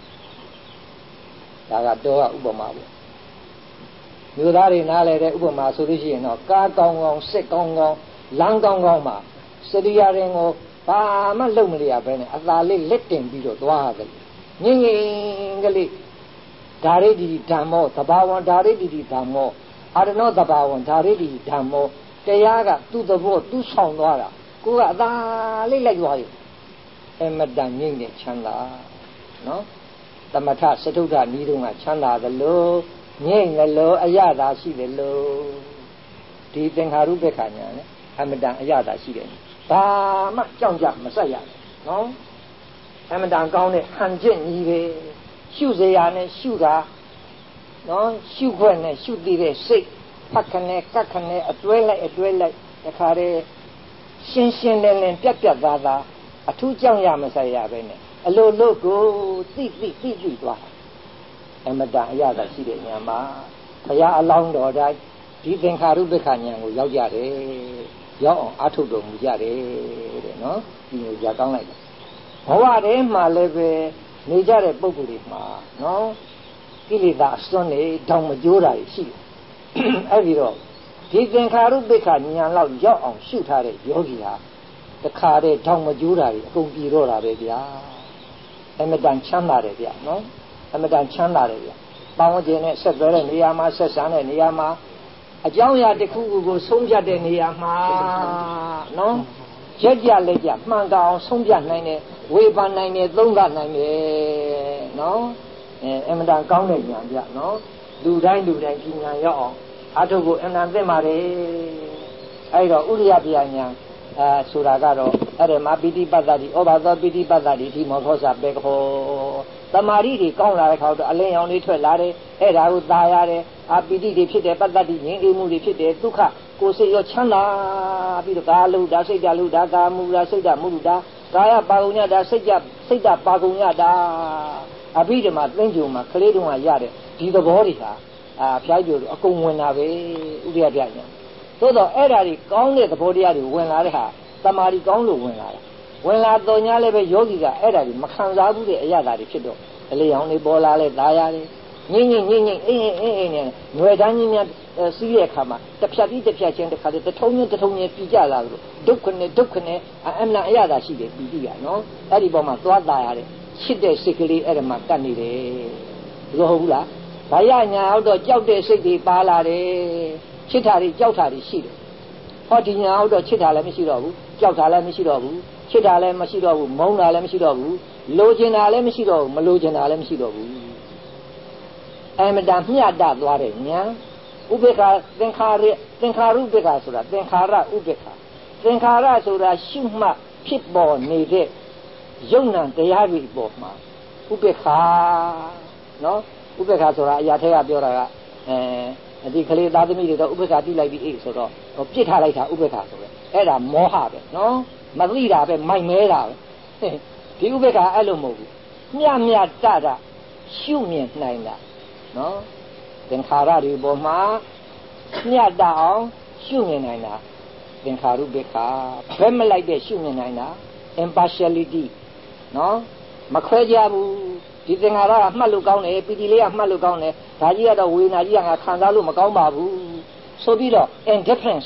[SPEAKER 1] ဒါကတော့ဥပမာပေါ့မျိုးသားတွေနားလဲတဲ့ဥပမာဆိုလို့ရှိရင်တော့ကားကောင်းကောင်းစစ်ကောင်းကောင်းလမ်းကောင်းကောင်းမှာစရိယာရင်ကိုဘာမှလုပ်မရရပဲနဲ့အသာလေးလက်တင်ပြီးတော့သွားရတယ်ငင်းငင်းကလေးဓာရိတိဓမ္မောသဘာဝံဓာရိတိဓမ္မောအာရဏောသဘာဝံဓာရိတိဓမ္မောတရားကသူ့သဘောသူ့ဆောင်သွားတာကိုကအသာလေးလိုက်သွားရင်အမတန်ငြိမ့်တဲ့ချမ်းသာနော်သမထစတုထဤတုန်းကချမ်းသာသလိုငြိမ့်သလိုအရသာရှိသလိုဒီသင်္ခါရုပ္ပခာညာနဲ့အမတန်အရသာရှိတယ်ဘာမှကြောက်ကြမဆက်ရနော်အမတန်ကောင်းတဲ့ဟန်ကျင့်ကြီးပဲရှုစရာနဲ့ရှုတာနော်ရှုခွက်နဲ့ရှုသိတဲ့စိတ်ဖတ်ခနဲ့ကတ်ခနဲ့အတွဲလိုက်တခါတည်းရှင်းရှင်းလင်းလင်းပြတ်ပြတ်သားသားအထူးကြောက်ရမဆက်ရပဲနဲ့အလိုလိုကိုသိသွားအမတန်အရသာရှိတဲ့ဉာဏ်မှာဘုရားအလောင်းတော်တိုင်းဒီသင်္ခါရုပ္ပခဉာဏ်ကိုရောက်ကြတယ်ရောက်အောင်အားထုတ်တော်မူကြတယ်တဲ့နော်ဒီလိုကြာကောင်းလိုက်တယ်ဘဝထဲမှာလည်းပဲနေကြတဲ့ပုဂ္ဂိုလ်တွေမှာနော်ကိလေသာအစွန်းတွေတောင်မကြိုးတာရှိတယ်အဲ့ဒီတော့ဒီသင်္ခါရုပ္ပခဉာဏ်လောက်ရောက်အောင်ရှုထားတဲ့ယောဂီဟာတခါတည်းတောင်မကြိုးတာတွေအကုန်ပြေတော့တာပဲဗျာအမတန်ချမ်းသာတယ်ဗျာနော်အမတန်ချမ်းသာတယ်ဗျာပေါင်းခြင်းနဲ့ဆက်သွဲတဲ့နေရာမှာဆက်ဆံတဲ့နေရာမှာအကြောင်းအရာတစ်ခုခုကိုဆုံးဖြတ်တဲ့နေရာမှာနော်ရက်ကြလက်ကြမှန်ကန်အောင်ဆုံးဖြတ်နိုင်တယ်ဝေဖန်နိုင်တယ်သုံးသပ်နိုင်တယ်နော်အမတန်ကောင်းတဲ့ဉာဏ်ဗျနော်လူတိုင်းဒီဉာဏ်ရောက်အောင်အထုပ်ကိုအမှန်သိမှာတယ်အဲ့တော့ဥရိယပြညာဆိုတာကတော့အဲ့ဒီမှာပိဋိပတ်တ္တိဩဘာသောပိဋိပတ်တ္တိဒီမောခောစာပေခောတမာရီတွေကောင်းလာတဲ့ခါတော့အလင်းရောင်တွေထွက်လာတယ်အဲ့ဒါကိုသာရတယ်အာပိဋိတွေဖြစ်တယ်ပတ်တ္တိငြိမ်းအေးမှုတွေဖြစ်တယ်ဒုက္ခကိုယ်စိတ်ရောချမ်းသာပြီးတော့ကာလုဒါစိတ်တလုဒါကာမူဒါစိတ်တမုဒါကာယပါကုညတာစိတ်တပါကုညတာအဘိဓမ္မာသင်္ကြန်မှာကလေးတုန်းကရတဲ့ဒီသဘောတွေဟာဖျားကြိုအကုန်ဝင်တာပဲဥရိယပြညာသို့တော့အဲ့ဓာတွေကောင်းတဲ့သဘောတရားတွေဝင်လာတဲ့ဟာတမာရီကောင်းလို့ဝင်လာတာဝင်လာတော့ညာလည်းပဲယောဂီကအဲ့ဓာတွေမခံစားဘူးတဲ့အရာတွေဖြစ်တော့အလေအောင်တွေပေါ်လာလဲသာရတယ်ငင်းအေးနဲ့ຫນွယ်တန်းကြီးများစီးရဲ့အခါမှာတစ်ဖြတ်ချင်းတစ်ခါတည်းတထုံချင်းပြည်ကြလာလို့ဒုက္ခနဲ့အမှန်အရာသာရှိတယ်ပြီးပြီကနော်အဲ့ဒီပေါ်မှာသွားတာရတယ်ချစ်တဲ့စိတ်ကလေးအဲ့ဒါမှတတ်နေတယ်ဘယ်လိုဟုတ်ဘူးလားဘာရညာအောင်တော့ကြောက်တဲ့စိတ်တွေပါလာတယ်ချစ်တာတွေကြောက်တာတွေရှိတယ်ဟောဒီညာအောင်တော့ချစ်တာလည်းမရှိတော့ဘူးကြောက်တာလည်းမရှိတော့ဘူးချစ်တာလည်းမရှိတော့ဘူးမုန်းတာလည်းမရှိတော့ဘူးလိုချင်တာလည်းမရှိတော့ဘူးမလိုချင်တာလည်းမရှိတော့ဘူးအမတန်မျှတသွားတဲ့ညာဥပေက္ခသင်္ခါရုပ္ပခာဆိုတာသင်္ခါရဥပ္ပခာသင်္ခါရဆိုတာရှုမှတ်ဖြစ်ပေါ်နေတဲ့ယုံ nant တရားတွေပေါ်မှာဥပ္ပခာနော်ဥပ္ပခာဆိုတာအရာထဲကပြောတာကဒီကလေးသားသမီးတွေတော့ဥပ္ပခာတိလိုက်ပြီးအေးဆိုတော့ပြစ်ထားလိုက်တာဥပ္ပခာဆိုပဲအဲ့ဒါမောဟပဲနော်မသိတာပဲမိုက်မဲတာပဲဒီဥပ္ပခာအဲ့လိုမဟုတ်ဘူးမျှတရှုမြင်နိုင်တာနော်သင်္ခါရတွေပေါ်မှာမျှတအောင်ရှုမြင်နိုင်တာသင်္ခါရုပ္ပခာဘယ်မလိုက်တဲ့ရှုမြင်နိုင်တာ impartiality နော်မခွဲကြဘူးဒီသင်္ခါရကမှတ်လို့ကောင်းတယ်ပီတိလေးကမှတ်လို့ကောင်းတယ်ဒါကြီးကတော့ဝေဒနာကြီးကငါခံစားလို့မကောင်းပါဘူးဆိုပြီးတော့ indifference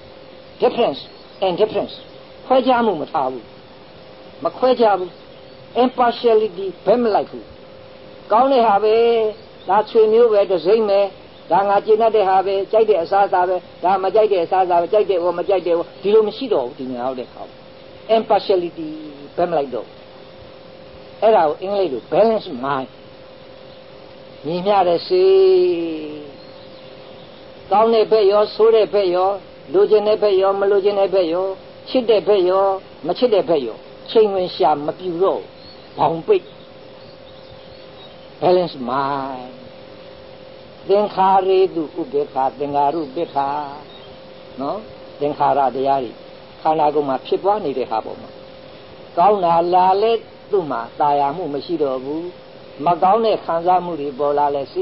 [SPEAKER 1] ခွဲခြားမှုမထားဘူးမခွဲခြားဘူး impartiality ဘယ်မလိုက်ဘူးကောင်းတဲ့ဟာပဲဒါချွေမျိုးပဲတစ်စိမ့်ပဲဒါငါကျင့်တတ်တဲ့ဟာပဲကြိုက်တဲ့အစားအစာပဲဒါမကြိုက်တဲ့အစားအစာပဲကြိုက်တဲ့ဟောမကြိုက်တဲ့ဟောဒီလိုမရှိတော့ဘူးဒီညာဟုတ်တဲ့ခါ impartiality ဘယ်မလိုက်တော့အဲ့ဒါကိုအင်္ဂလိပ်လို balance mind ညီမျှတဲ့စိတ်ကောင်းတဲ့ဘက်ရောဆိုးတဲ့ဘက်ရောလိုချင်တဲ့ဘက်ရောမလိုချင်တဲ့ဘက်ရောချစ်တဲ့ဘက်ရောမချစ်တဲ့ဘက်ရောချိန်ဝင်ရှာမပြူတော့ဘောင်ပိတ် balance mind သင်္ခါရေတုဥပ္ပခာသင်္ခါရုပ္ပခာနော်သင်္ခါရတရားတွေခန္ဓာကိုယ်မှာဖြစ်ပွားနေတဲ့ဟာပေါ်မှာကောင်းတာလာလဲသူ့မှာตาရမှုမရှိတော့ဘူးမကောင်းတဲ့ခံစားမှုတွေပေါ်လာလဲ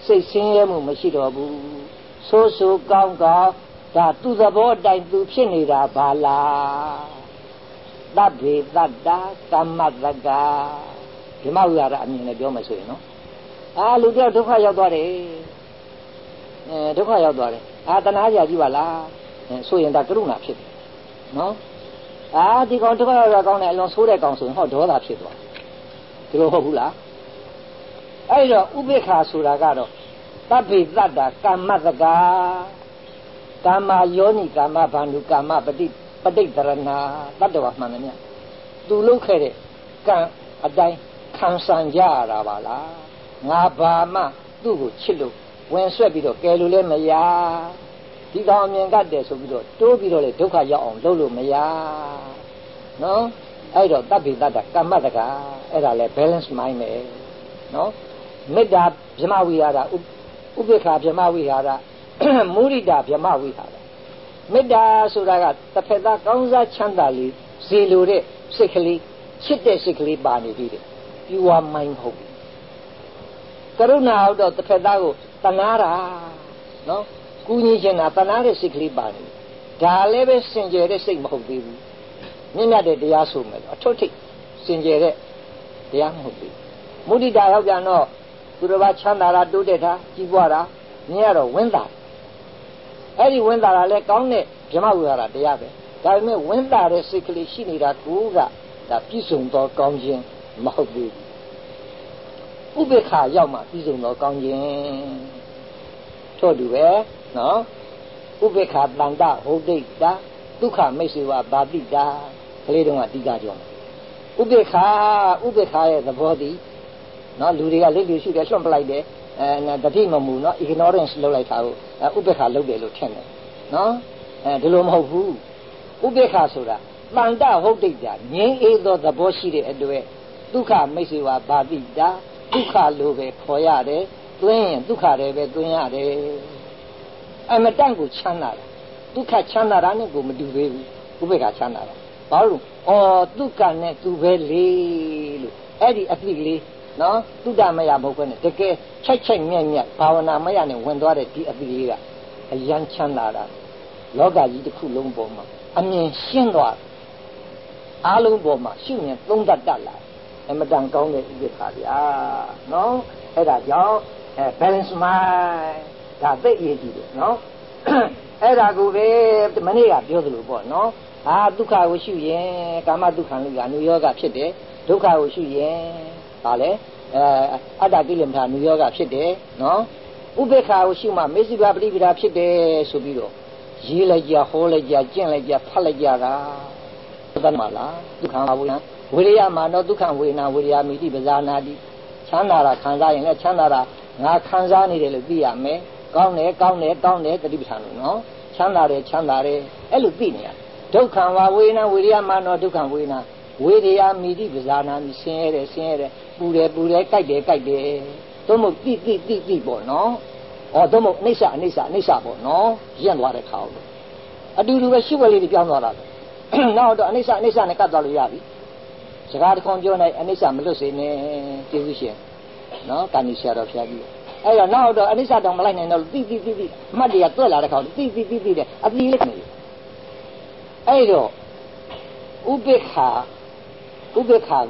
[SPEAKER 1] စိတ်ဆင်းရဲမှုမရှိတော့ဘူးဆိုးဆိုးကောင်းကောင်းဒါသူ့သဘောတိုင်သူဖြစ်နေတာဘာလားသဗ္ဗေတ္တာကမ္မတက္ကာဓမ္မဝိဟာရအမြင်နဲ့ပြောမှဆိုရင်နော်လူတယောက်ဒုက္ခရောက်သွားတယ်ဒုက္ခရောက်သွားတယ်တဏှာကြာကြည့်ပါလားဆိုရင်ဒါကရုဏာဖြစ်တယ်နော်ဒီကောင်ဒုက္ခရောက်ကောင်းတယ်အလွန်ဆိုးတဲ့ကောင်ဆိုရင်ဟောဒေါသဖြစ်သွားဒီလိုဟုတ်ဘူးလားအဲ့တော့ဥပေက္ခဆိုတာကတော့သဗ္ဗေတ္တာကမ္မတက္ကာကာမယောနိကာမဘာနုကာမပဋိတရဏတတ္တဝါမှန်တယ်မြတ်သူလုပ်ခဲ့တဲ့ကံအတိုင်းခံစားကြရတာပါလားငါဘာမှသူ့ကိုချစ်လို့ဝင်ဆွဲပြီးတော့ကယ်လို့လည်းမရဒီကောင်အမြင်ကတည်းဆိုပြီးတော့တိုးပြီးတော့လေဒုက္ခရောက်အောင်လုပ်လို့မရနော်အဲ့တော့တဗ္ဗေတ္တာကမ္မတက္ကာအဲ့ဒါလဲ balance mind ပဲနော်မေတ္တာဗြဟ္မဝိဟာရဥပေက္ခဗြဟ္မဝိဟာရမုဒိတာဗြဟ္မဝိဟာရမေတ္တာဆိုတာကတစ်ဖက်သားကောင်းစားချမ်းသာလေးဇေလိုတဲ့စိတ်ကလေးချစ်တဲ့စိတ်ကလေးပါနေပြီတဲ့ pure mind ဟုတ်ပြီကရုဏာဟုတ်တော့တစ်ဖက်သားကိုတနာတာနော်ကူညီချင်တာတနာတဲ့စိတ်ကလေးပါနေဒါလည်းပဲစင်ကြယ်တဲ့စိတ်မဟုတ်သေးဘူးမြင့်မြတ်တဲ့တရားဆိုမယ်အထွတ်ထိပ်စင်ကြယ်တဲ့တရားမဟုတ်သေးဘူးမုဒိတာရောက်ပြန်တော့သူတော်ဘာချမ်းသာတာတိုးတက်တာကြီးပွားတာမြင်ရတော့ဝင်းတာအဲ့ဒီဝင်းတာကလည်းကောင်းတဲ့ဗြဟ္မဝိဟာရတရားပဲဒါပေမဲ့ဝင်းတာတဲ့စိတ်ကလေးရှိနေတာကိုကဒါပြည့်စုံသောကောင်းခြင်းမဟုတ်ဘူးဥပေက္ခရောက်မှပြည့်စုံသောကောင်းခြင်းထို့တူပဲနော်ဥပေက္ခတန္တဟုတ်တိတ်တာဒုက္ခမိတ်ဆွေဝဘာတိတာကလေးတုန်းကတိကကြောင်းဥပေက္ခရဲ့သဘောတည်နော်လူတွေကလက်တွေရှိတယ်လွှတ်ပလိုက်တယ်တတိမမူနော် ignorance လုပ်လိုက်တာကိုဥပေက္ခလုပ်တယ်လို့ထင်တယ်နော်ဒီလိုမဟုတ်ဘူးဥပေက္ခဆိုတာတန်တဟုတ်တိတ်တာငြိမ်းအေးသောသဘောရှိတဲ့အတွက်ဒုက္ခမိတ်ဆွေဝါဘာတိတာဒုက္ခလိုပဲခေါ်ရတယ်တွင်းရင်ဒုက္ခတွေပဲတွင်းရတယ်အမတန့်ကိုချမ်းသာတာဒုက္ခချမ်းသာတာနဲ့ကိုမတူသေးဘူးဥပေက္ခချမ်းသာတာဘာလို့ဒုက္ခနဲ့သူပဲလေလို့အဲ့ဒီအဖြစ်လေးနော်တုဒ္ဒမယမဟုတ်ဘဲနဲ့တကယ်ချိုက်မြက်ဘာဝနာမယနဲ့ဝင်သွားတဲ့ဒီအဖြစ်လေးကအယံချမ်းသာတာလောကကြီးတစ်ခုလုံးပေါ်မှာအမြင်ရှင်းသွားအားလုံးပေါ်မှာရှုမြင်သုံးသပ်တတ်လာအမတန်ကောင်းတဲ့ဥပေက္ခဗျာနော်အဲ့ဒါကြောင့်balance mind ဒါသိအရေးကြီးတယ်နော်အဲ့ဒါကိုပဲမနေ့ကပြောသလိုပေါ့နော်ဒုက္ခကိုရှုရင်ကာမဒုက္ခလို့ကအနုယောဂဖြစ်တယ်ဒုက္ခကိုရှုရင်ဘာလဲအတ္တကိလေသာနုယောဂဖြစ်တယ်နော်ဥပေက္ခကိုရှုမှမေဇိဘာပရိပဒါဖြစ်တယ်ဆိုပြီးတော့ရေးလိုက်ကြဟောလိုက်ကြကျင့်လိုက်ကြဖတ်လိုက်ကြတာသတ်မှာလားဒုက္ခဝေဒနာဝိရိယမာနောဒုက္ခဝေဒနာဝိရိယမိတိပဇာနာတိချမ်းသာတာခံစားရင်လည်းချမ်းသာတာငါခံစားနေတယ်လို့သိရမယ်ကောင်းတယ်တတိပဌာန်လို့နော်ချမ်းသာတယ်အဲ့လိုသိနေရဒုက္ခဝဝေဒနာဝိရိယမာနောဒုက္ခဝေဒနာဝိရိယမိတိပဇာနာမိဆင်းရဲတယ်ပူတယ်ကြိုက်တယ်သို့မဟုတ်တိပေါ့နော်သို့မဟုတ်အိဋ္ဌပေါ့နော်ရင့်သွားတဲ့ခါလို့အတူတူပဲရှုပ်ဝဲလေးတွေပြောင်းသွားတာနောက်တော့အိဋ္ဌနဲ့ကပ်သွားလို့ရပြီစကားတစ်ခွန်ပြောနေအိဋ္ဌမလွတ်စေနဲ့ကျေးဇူးရှင်နော်ကာနိဆရာတော်ဖျားကြီးအဲ့တော့နောက်တော့အိဋ္ဌတောင်မလိုက်နိုင်တော့တိအမှတ်တွေကတွက်လာတဲ့ခါတိတဲ့အတိလေးနေအဲ့တော့ဥပေက္ခကို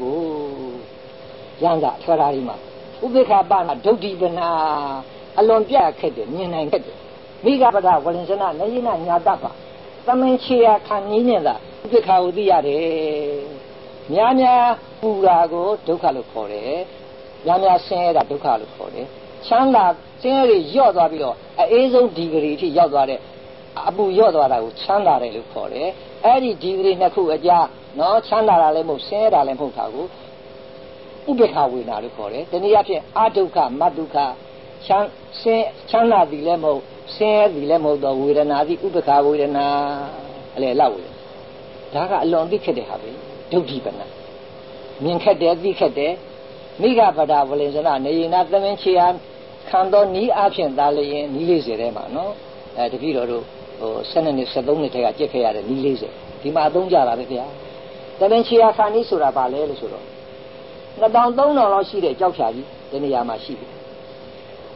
[SPEAKER 1] ရန်ကထွားထားပြီးမှဥပေက္ခပနာဒုဋ္ဌိပနာအလွန်ပြခက်တယ်မြင်နိုင်ခက်တယ်မိဂပဒဝလင်္စနနေယနာညာတပါသမင်ချေရခံရင်းနဲ့သာဥပေက္ခကိုသိရတယ်များပူတာကိုဒုက္ခလို့ခေါ်တယ်များဆင်းရဲတာဒုက္ခလို့ခေါ်တယ်ချမ်းသာဆင်းရဲတွေညော့သွားပြီးတော့အေးဆုံးဒီဂရီအထိရောက်သွားတဲ့အပူညော့သွားတာကိုချမ်းသာတယ်လို့ခေါ်တယ်အဲ့ဒီဒီဂရီနှစ်ခုအကြားနော်ချမ်းသာတာလည်းမဟုတ်ဆင်းရဲတာလည်းမဟုတ်တာကိုဥပေက္ခဝေဒနာလို့ခေါ်တယ်တနည်းအားဖြင့်အဒုက္ခမဒုက္ခချမ်းသာသည်လည်းမဟုတ်ဆင်းရဲသည်လည်းမဟုတ်တော့ဝေဒနာသည်ဥပေက္ခဝေဒနာအလေလောက်ဝေဒါကအလွန်သိခက်တဲ့ဟာပဲဒုဋ္ဌိပနာမြင်ခက်တယ်သိခက်တယ်မိဂပဒဝလင်္စနနေယနာသမင်ချေယခံတော်နီးအဖြစ်သာလျင်နီး40ထဲမှာနော်တပည့်တော်တို့12နှစ်13နှစ်ထဲကကြက်ခဲ့ရတဲ့နီး40ဒီမှာအသုံးကြတာပဲခင်ဗျာသမင်ချေယခံနီးဆိုတာဘာလဲလို့ဆိုတော့2000 3000လောက်ရှိတဲ့ကြောက်ဖြာကြီးဒီနေရာမှာရှိတယ်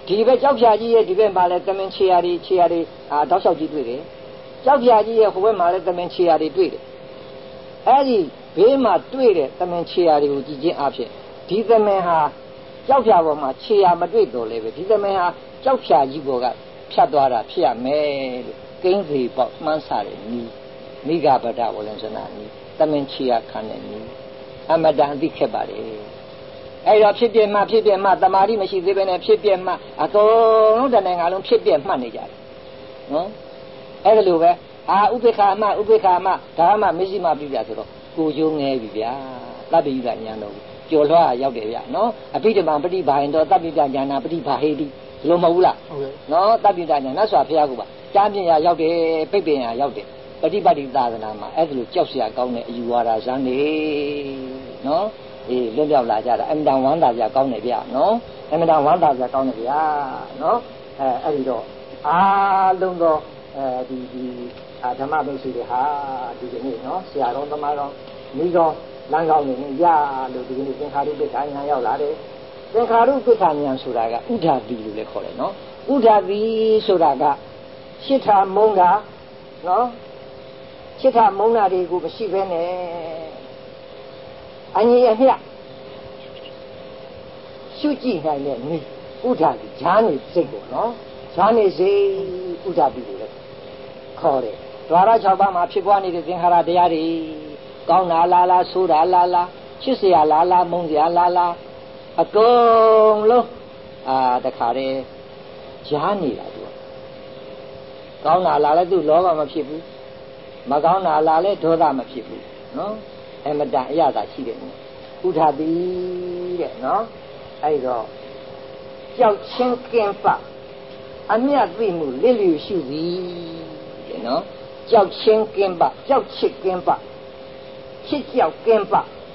[SPEAKER 1] ဒီဘက်ကြောက်ဖြာကြီးရဲ့ဒီဘက်မှာလည်းသမင်ချေရာတွေတောက်လျှောက်ကြီးတွေ့တယ်ကြောက်ဖြာကြီးရဲ့ဟိုဘက်မှာလည်းသမင်ချေရာတွေတွေ့တယ်အဲ့ဒီဘေးမှာတွေ့တဲ့သမင်ချေရာတွေကိုကြည့်ချင်းအဖြစ်ဒီသမင်ဟာကြောက်ဖြာပေါ်မှာခြေရာမတွေ့တော့လေပဲဒီသမင်ဟာကြောက်ဖြာကြီးပေါ်ကဖြတ်သွားတာဖြစ်ရမယ်လို့ကိန်းစီပေါ့မှန်းဆတယ်မိဂဗဒဝလင်္စနာနီသမင်ချေရာခံတဲ့နီအမတန်အသိခက်ပါလေအဲ့တော့ဖြစ်ပြမှတမာတိမရှိသေးပဲနဲ့ဖြစ်ပြမှအကုန်လုံးတဏ္ဍာငါလုံးဖြစ်ပြမှတ်နေကြတယ်နော်အဲ့ဒါလိုပဲဥပေက္ခမဒါမှမရှိမှပြပြဆိုတော့ကိုကျိုးငဲပြီဗျာတပ္ပိယဉာဏ်တော်ကျော်လွှားရောက်တယ်ဗျာနော်အပိဓမ္မာပฏิဘာယံတော်တပ္ပိယဉာဏပฏิဘာဟေတိဒီလိုမဟုတ်ဘူးလားဟုတ်ကဲ့နော်တပ္ပိယဉာဏ်နတ်စွာဘုရားကပါကြားမြင်ရရောက်တယ်ပိဋပင်ရရောက်တယ်ပฏิပတ်တိသာသနာမှာအဲ့ဒါလိုကြောက်เสียကောင်းတဲ့အယူဝါဒဇာနေနော်လွတ်ပြောက်လာကြတာအမှန်တန်ဝမ်းသာကြကောင်းတယ်ဗျာနော်အမှန်တန်ဝမ်းသာကြကောင်းတယ်ဗျာနော်အဲ့ဒီတော့အားလုံးသောဒီဓမ္မမိတ်ဆွေတွေဟာဒီကနေ့နော်ဆရာတော်သမားတော်မိတော်လမ်းကောင်းနေနဲ့ရလို့ဒီကနေ့သင်္ခါရုပ္ပခာဉာဏ်ရောက်လာတယ်သင်္ခါရုပ္ပခာဉာဏ်ဆိုတာကဥဒ္ဓတိလို့လည်းခေါ်တယ်နော်ဥဒ္ဓတိဆိုတာကရှစ်ထာမုံတာနော်ရှစ်ထာမုံတာတွေကိုမရှိဘဲနဲ့အညီအမျှရှုကြည့်နိုင်တဲ့မိဥဒ္ဓတိဈာနေစိတ်ကိုနော်ဈာနေစိတ်ဥဒ္ဓတိလို့လည်းခေါ်တယ်ဒွါရ6ပါးမှာဖြစ်ပွားနေတဲ့သင်္ခါရတရားတွေကောင်းတာလားဆိုးတာလားချစ်เสียလားမုန်းเสียလားအကုန်လုံးတခါတည်းကြားနေတာသူကောင်းတာလားလည်းသူလောဘမဖြစ်ဘူးမကောင်းတာလားလည်းဒေါသမဖြစ်ဘူးနော်အမတန်အရသာရှိတယ်ဥဒ္ဓတိတဲ့နော်အဲ့တော့ကြောက်ချင်းကင်းပအမြတ်သိမှုလစ်လျူရှုသည်တဲ့နော်ကြောက်ချင်းကင်းပကြောက်ချစ်ကင်းပချစ်ကြောက်ကင်းပ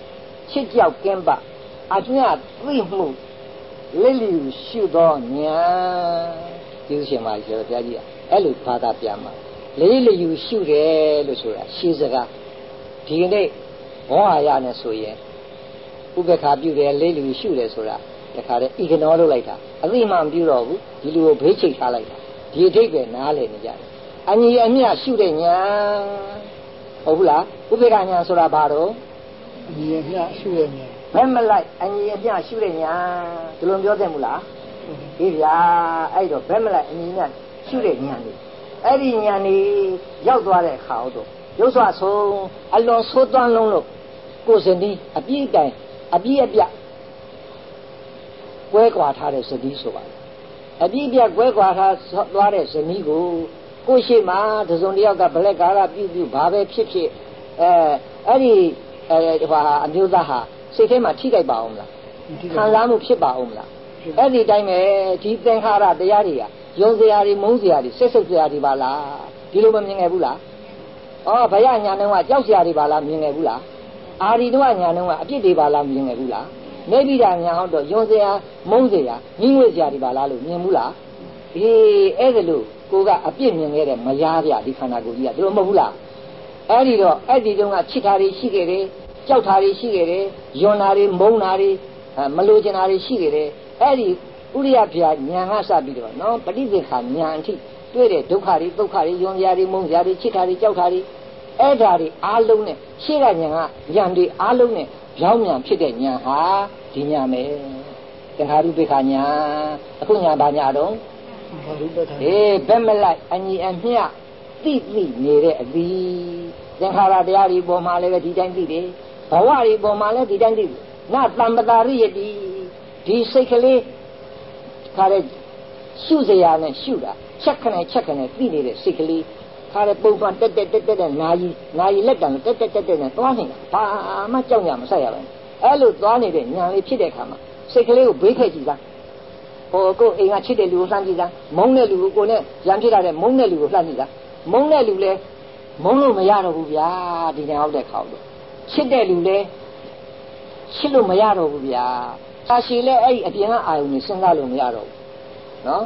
[SPEAKER 1] အမြတ်သိမှုလစ်လျူရှုသောညာဒီရှင်မကြီးဆိုတော့ဘုရားကြီးအဲ့လိုဘာသာပြန်မှာလေးလျူရှုတယ်လို့ဆိုတာရှင်းစကားဒီနေ့ဘောဟာရနဲ့ဆိုရင်ဥပ္ပခါပြုတယ်လေးလျူရှုတယ်ဆိုတာတခါတည်းဤကနောလုပ်လိုက်တာအသိမှမပြုတော့ဘူးဒီလိုကိုဘေးချိတ်ထားလိုက်တာဒီအထိပ်ပဲနားလည်နေကြတယ်အညီအမျှရှုတဲ့ညာဟုတ်ဘူးလားဥပ္ပခါညာဆိုတာဘာတော့အညီအမျှရှုတဲ့ညာဘယ်မလိုက်အညီအမျှရှုတဲ့ညာဒီလိုပြောသင့်ဘူးလားဒီဗျာအဲ့တော့ဘယ်မလိုက်အညီအမျှရှုတဲ့ညာနေအဲ့ဒီညာနေရောက်သွားတဲ့အခါတော့ရုပ်ဆွဆုံးအလွန်ဆိုးသွမ်းလုံးလို့ကိုယ်စနီးအပြည့်တိုင်အပြည့်အပြတ်ကွဲကွာထားတဲ့စနီးဆိုပါအပြည့်အပြတ်ကွဲကွာထားသွားတဲ့စနီးကိုရှိမှတစုံတယောက်ကဘလက်ကာကပြုဘာပဲဖြစ်အဲ့ဒီအမျိုးသားဟာစိတ်ထဲမှာထိကြိုက်ပါအောင်မလားခံစားမှုဖြစ်ပါအောင်မလားအဲ့ဒီတိုင်းပဲဒီသင်္ခါရတရားတွေကယုံစရာတွေမုန်းစရာတွေဆက်ဆုပ်စရာတွေပါလားဒီလိုမမြင်ခဲ့ဘူးလားဘယညာနှုံးကကြောက်စရာတွေပါလားမြင်ခဲ့ဘူးလားအာရီတို့ကညာနှုံးကအပြစ်တွေပါလားမြင်ခဲ့ဘူးလားနေပြီးတာညာဟောတော့ယုံစရာမုန်းစရာညှိငွေ့စရာတွေပါလားလို့မြင်ဘူးလားအဲ့ဒါလို့ကိုကအပြစ်မြင်ခဲ့တဲ့မယားပြဒီခန္ဓာကိုယ်ကြီးကသူတို့မဟုတ်ဘူးလားအဲ့ဒီတော့အဲ့ဒီတုန်းကချစ်တာတွေရှိခဲ့တယ်ကြောက်တာတွေရှိခဲ့တယ်ယွန်တာတွေမုန်းတာတွေမလိုချင်တာတွေရှိခဲ့တယ်အဲ့ဒီဥရိယဗျာညာကစပြီးတော့နော်ပဋိသင်္ခာညာအထိတွေ့တဲ့ဒုက္ခတွေဒုက္ခတွေယွန်စရာတွေမုန်းစရာတွေချစ်တာတွေကြောက်တာတွေအဲ့ဓာတွေအားလုံးနဲ့ရှေ့ကညာကညာတွေအားလုံးနဲ့ကြောင်းညာဖြစ်တဲ့ညာဟာဒီညာမယ်သင်္ခါရုပ္ပခာညာအခုညာဘာညာတော့ဘယ်မလိုက်အညီအမျှသိနေတဲ့အသီးသင်္ခါရတရားတွေပေါ်မှာလည်းဒီတိုင်းသိတယ်ဘဝတွေပေါ်မှာလည်းဒီတိုင်းသိတယ်နတမ္ပတာရိယတိဒီစိတ်ကလေးခါတဲ့ရှုစရာနဲ့ရှုတာချက်ခနဲ့သိနေတဲ့စိတ်ကလေးခါတဲ့ပုံမှန်တက်နာယီလက်တံတက်နဲ့သွားနေတာဘာမှကြောက်ရမဆက်ရပါဘူးအဲ့လိုသွားနေတဲ့ညာလေးဖြစ်တဲ့အခါမှာစိတ်ကလေးကိုဘေးခဲ့ကြည့်တာကိုအိမ်ကချစ်တဲ့လူကိုလှမ်းကြည့်တာမုန်းတဲ့လူကိုနဲ့ရံဖြစ်လာတဲ့မုန်းတဲ့လူကိုလှမ်းကြည့်တာမုန်းတဲ့လူလဲမုန်းလို့မရတော့ဘူးဗျာဒီညာဟုတ်တဲ့ခေါက်တော့ချစ်တဲ့လူလဲချစ်လို့မရတော့ဘူးဗျာအာရှိလဲအဲ့ဒီအပြင်ကအာယုန်ကိုစဉ်းစားလို့မရတော့ဘူးနော်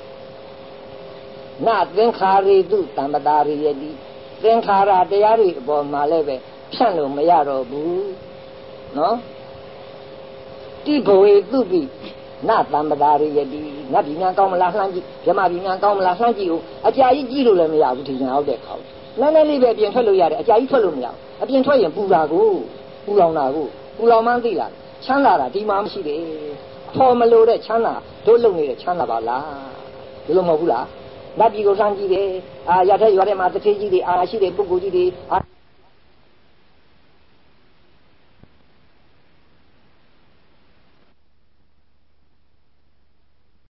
[SPEAKER 1] နသင်္ခါရေတုတမ္ပတာရိယတိသင်္ခါရတရားတွေအပေါ်မှာလည်းပဲဖြန့်လို့မရတော့ဘူးနော်တိဘဝေတုပိနတံပတာရိယတိနတ်ပြည်များကောင်းမလားလှမ်းကြည့်ဗြဟ္မပြည်များကောင်းမလားလှမ်းကြည့်ဦးအကြာကြီးကြည့်လို့လည်းမရဘူးထင်ကြဟုတ်တဲ့ခါနည်းနည်းလေးပဲအပြင်ထွက်လို့ရတယ်အကြာကြီးထွက်လို့မရဘူးအပြင်ထွက်ရင်ပူတာကိုပူလောင်တာကိုပူလောင်မှန်းသိလားချမ်းသာတာဒီမှာမရှိတယ်ထော်မလို့တဲ့ချမ်းသာတို့လုံနေတဲ့ချမ်းသာပါလားဒီလိုမဟုတ်ဘူးလားနတ်ပြည်ကိုလှမ်းကြည့်တယ်ရထက်ရွာထဲမှာတစ်ထေးကြီးတွေအာရှိတဲ့ပုဂ္ဂိုလ်ကြီးတွေ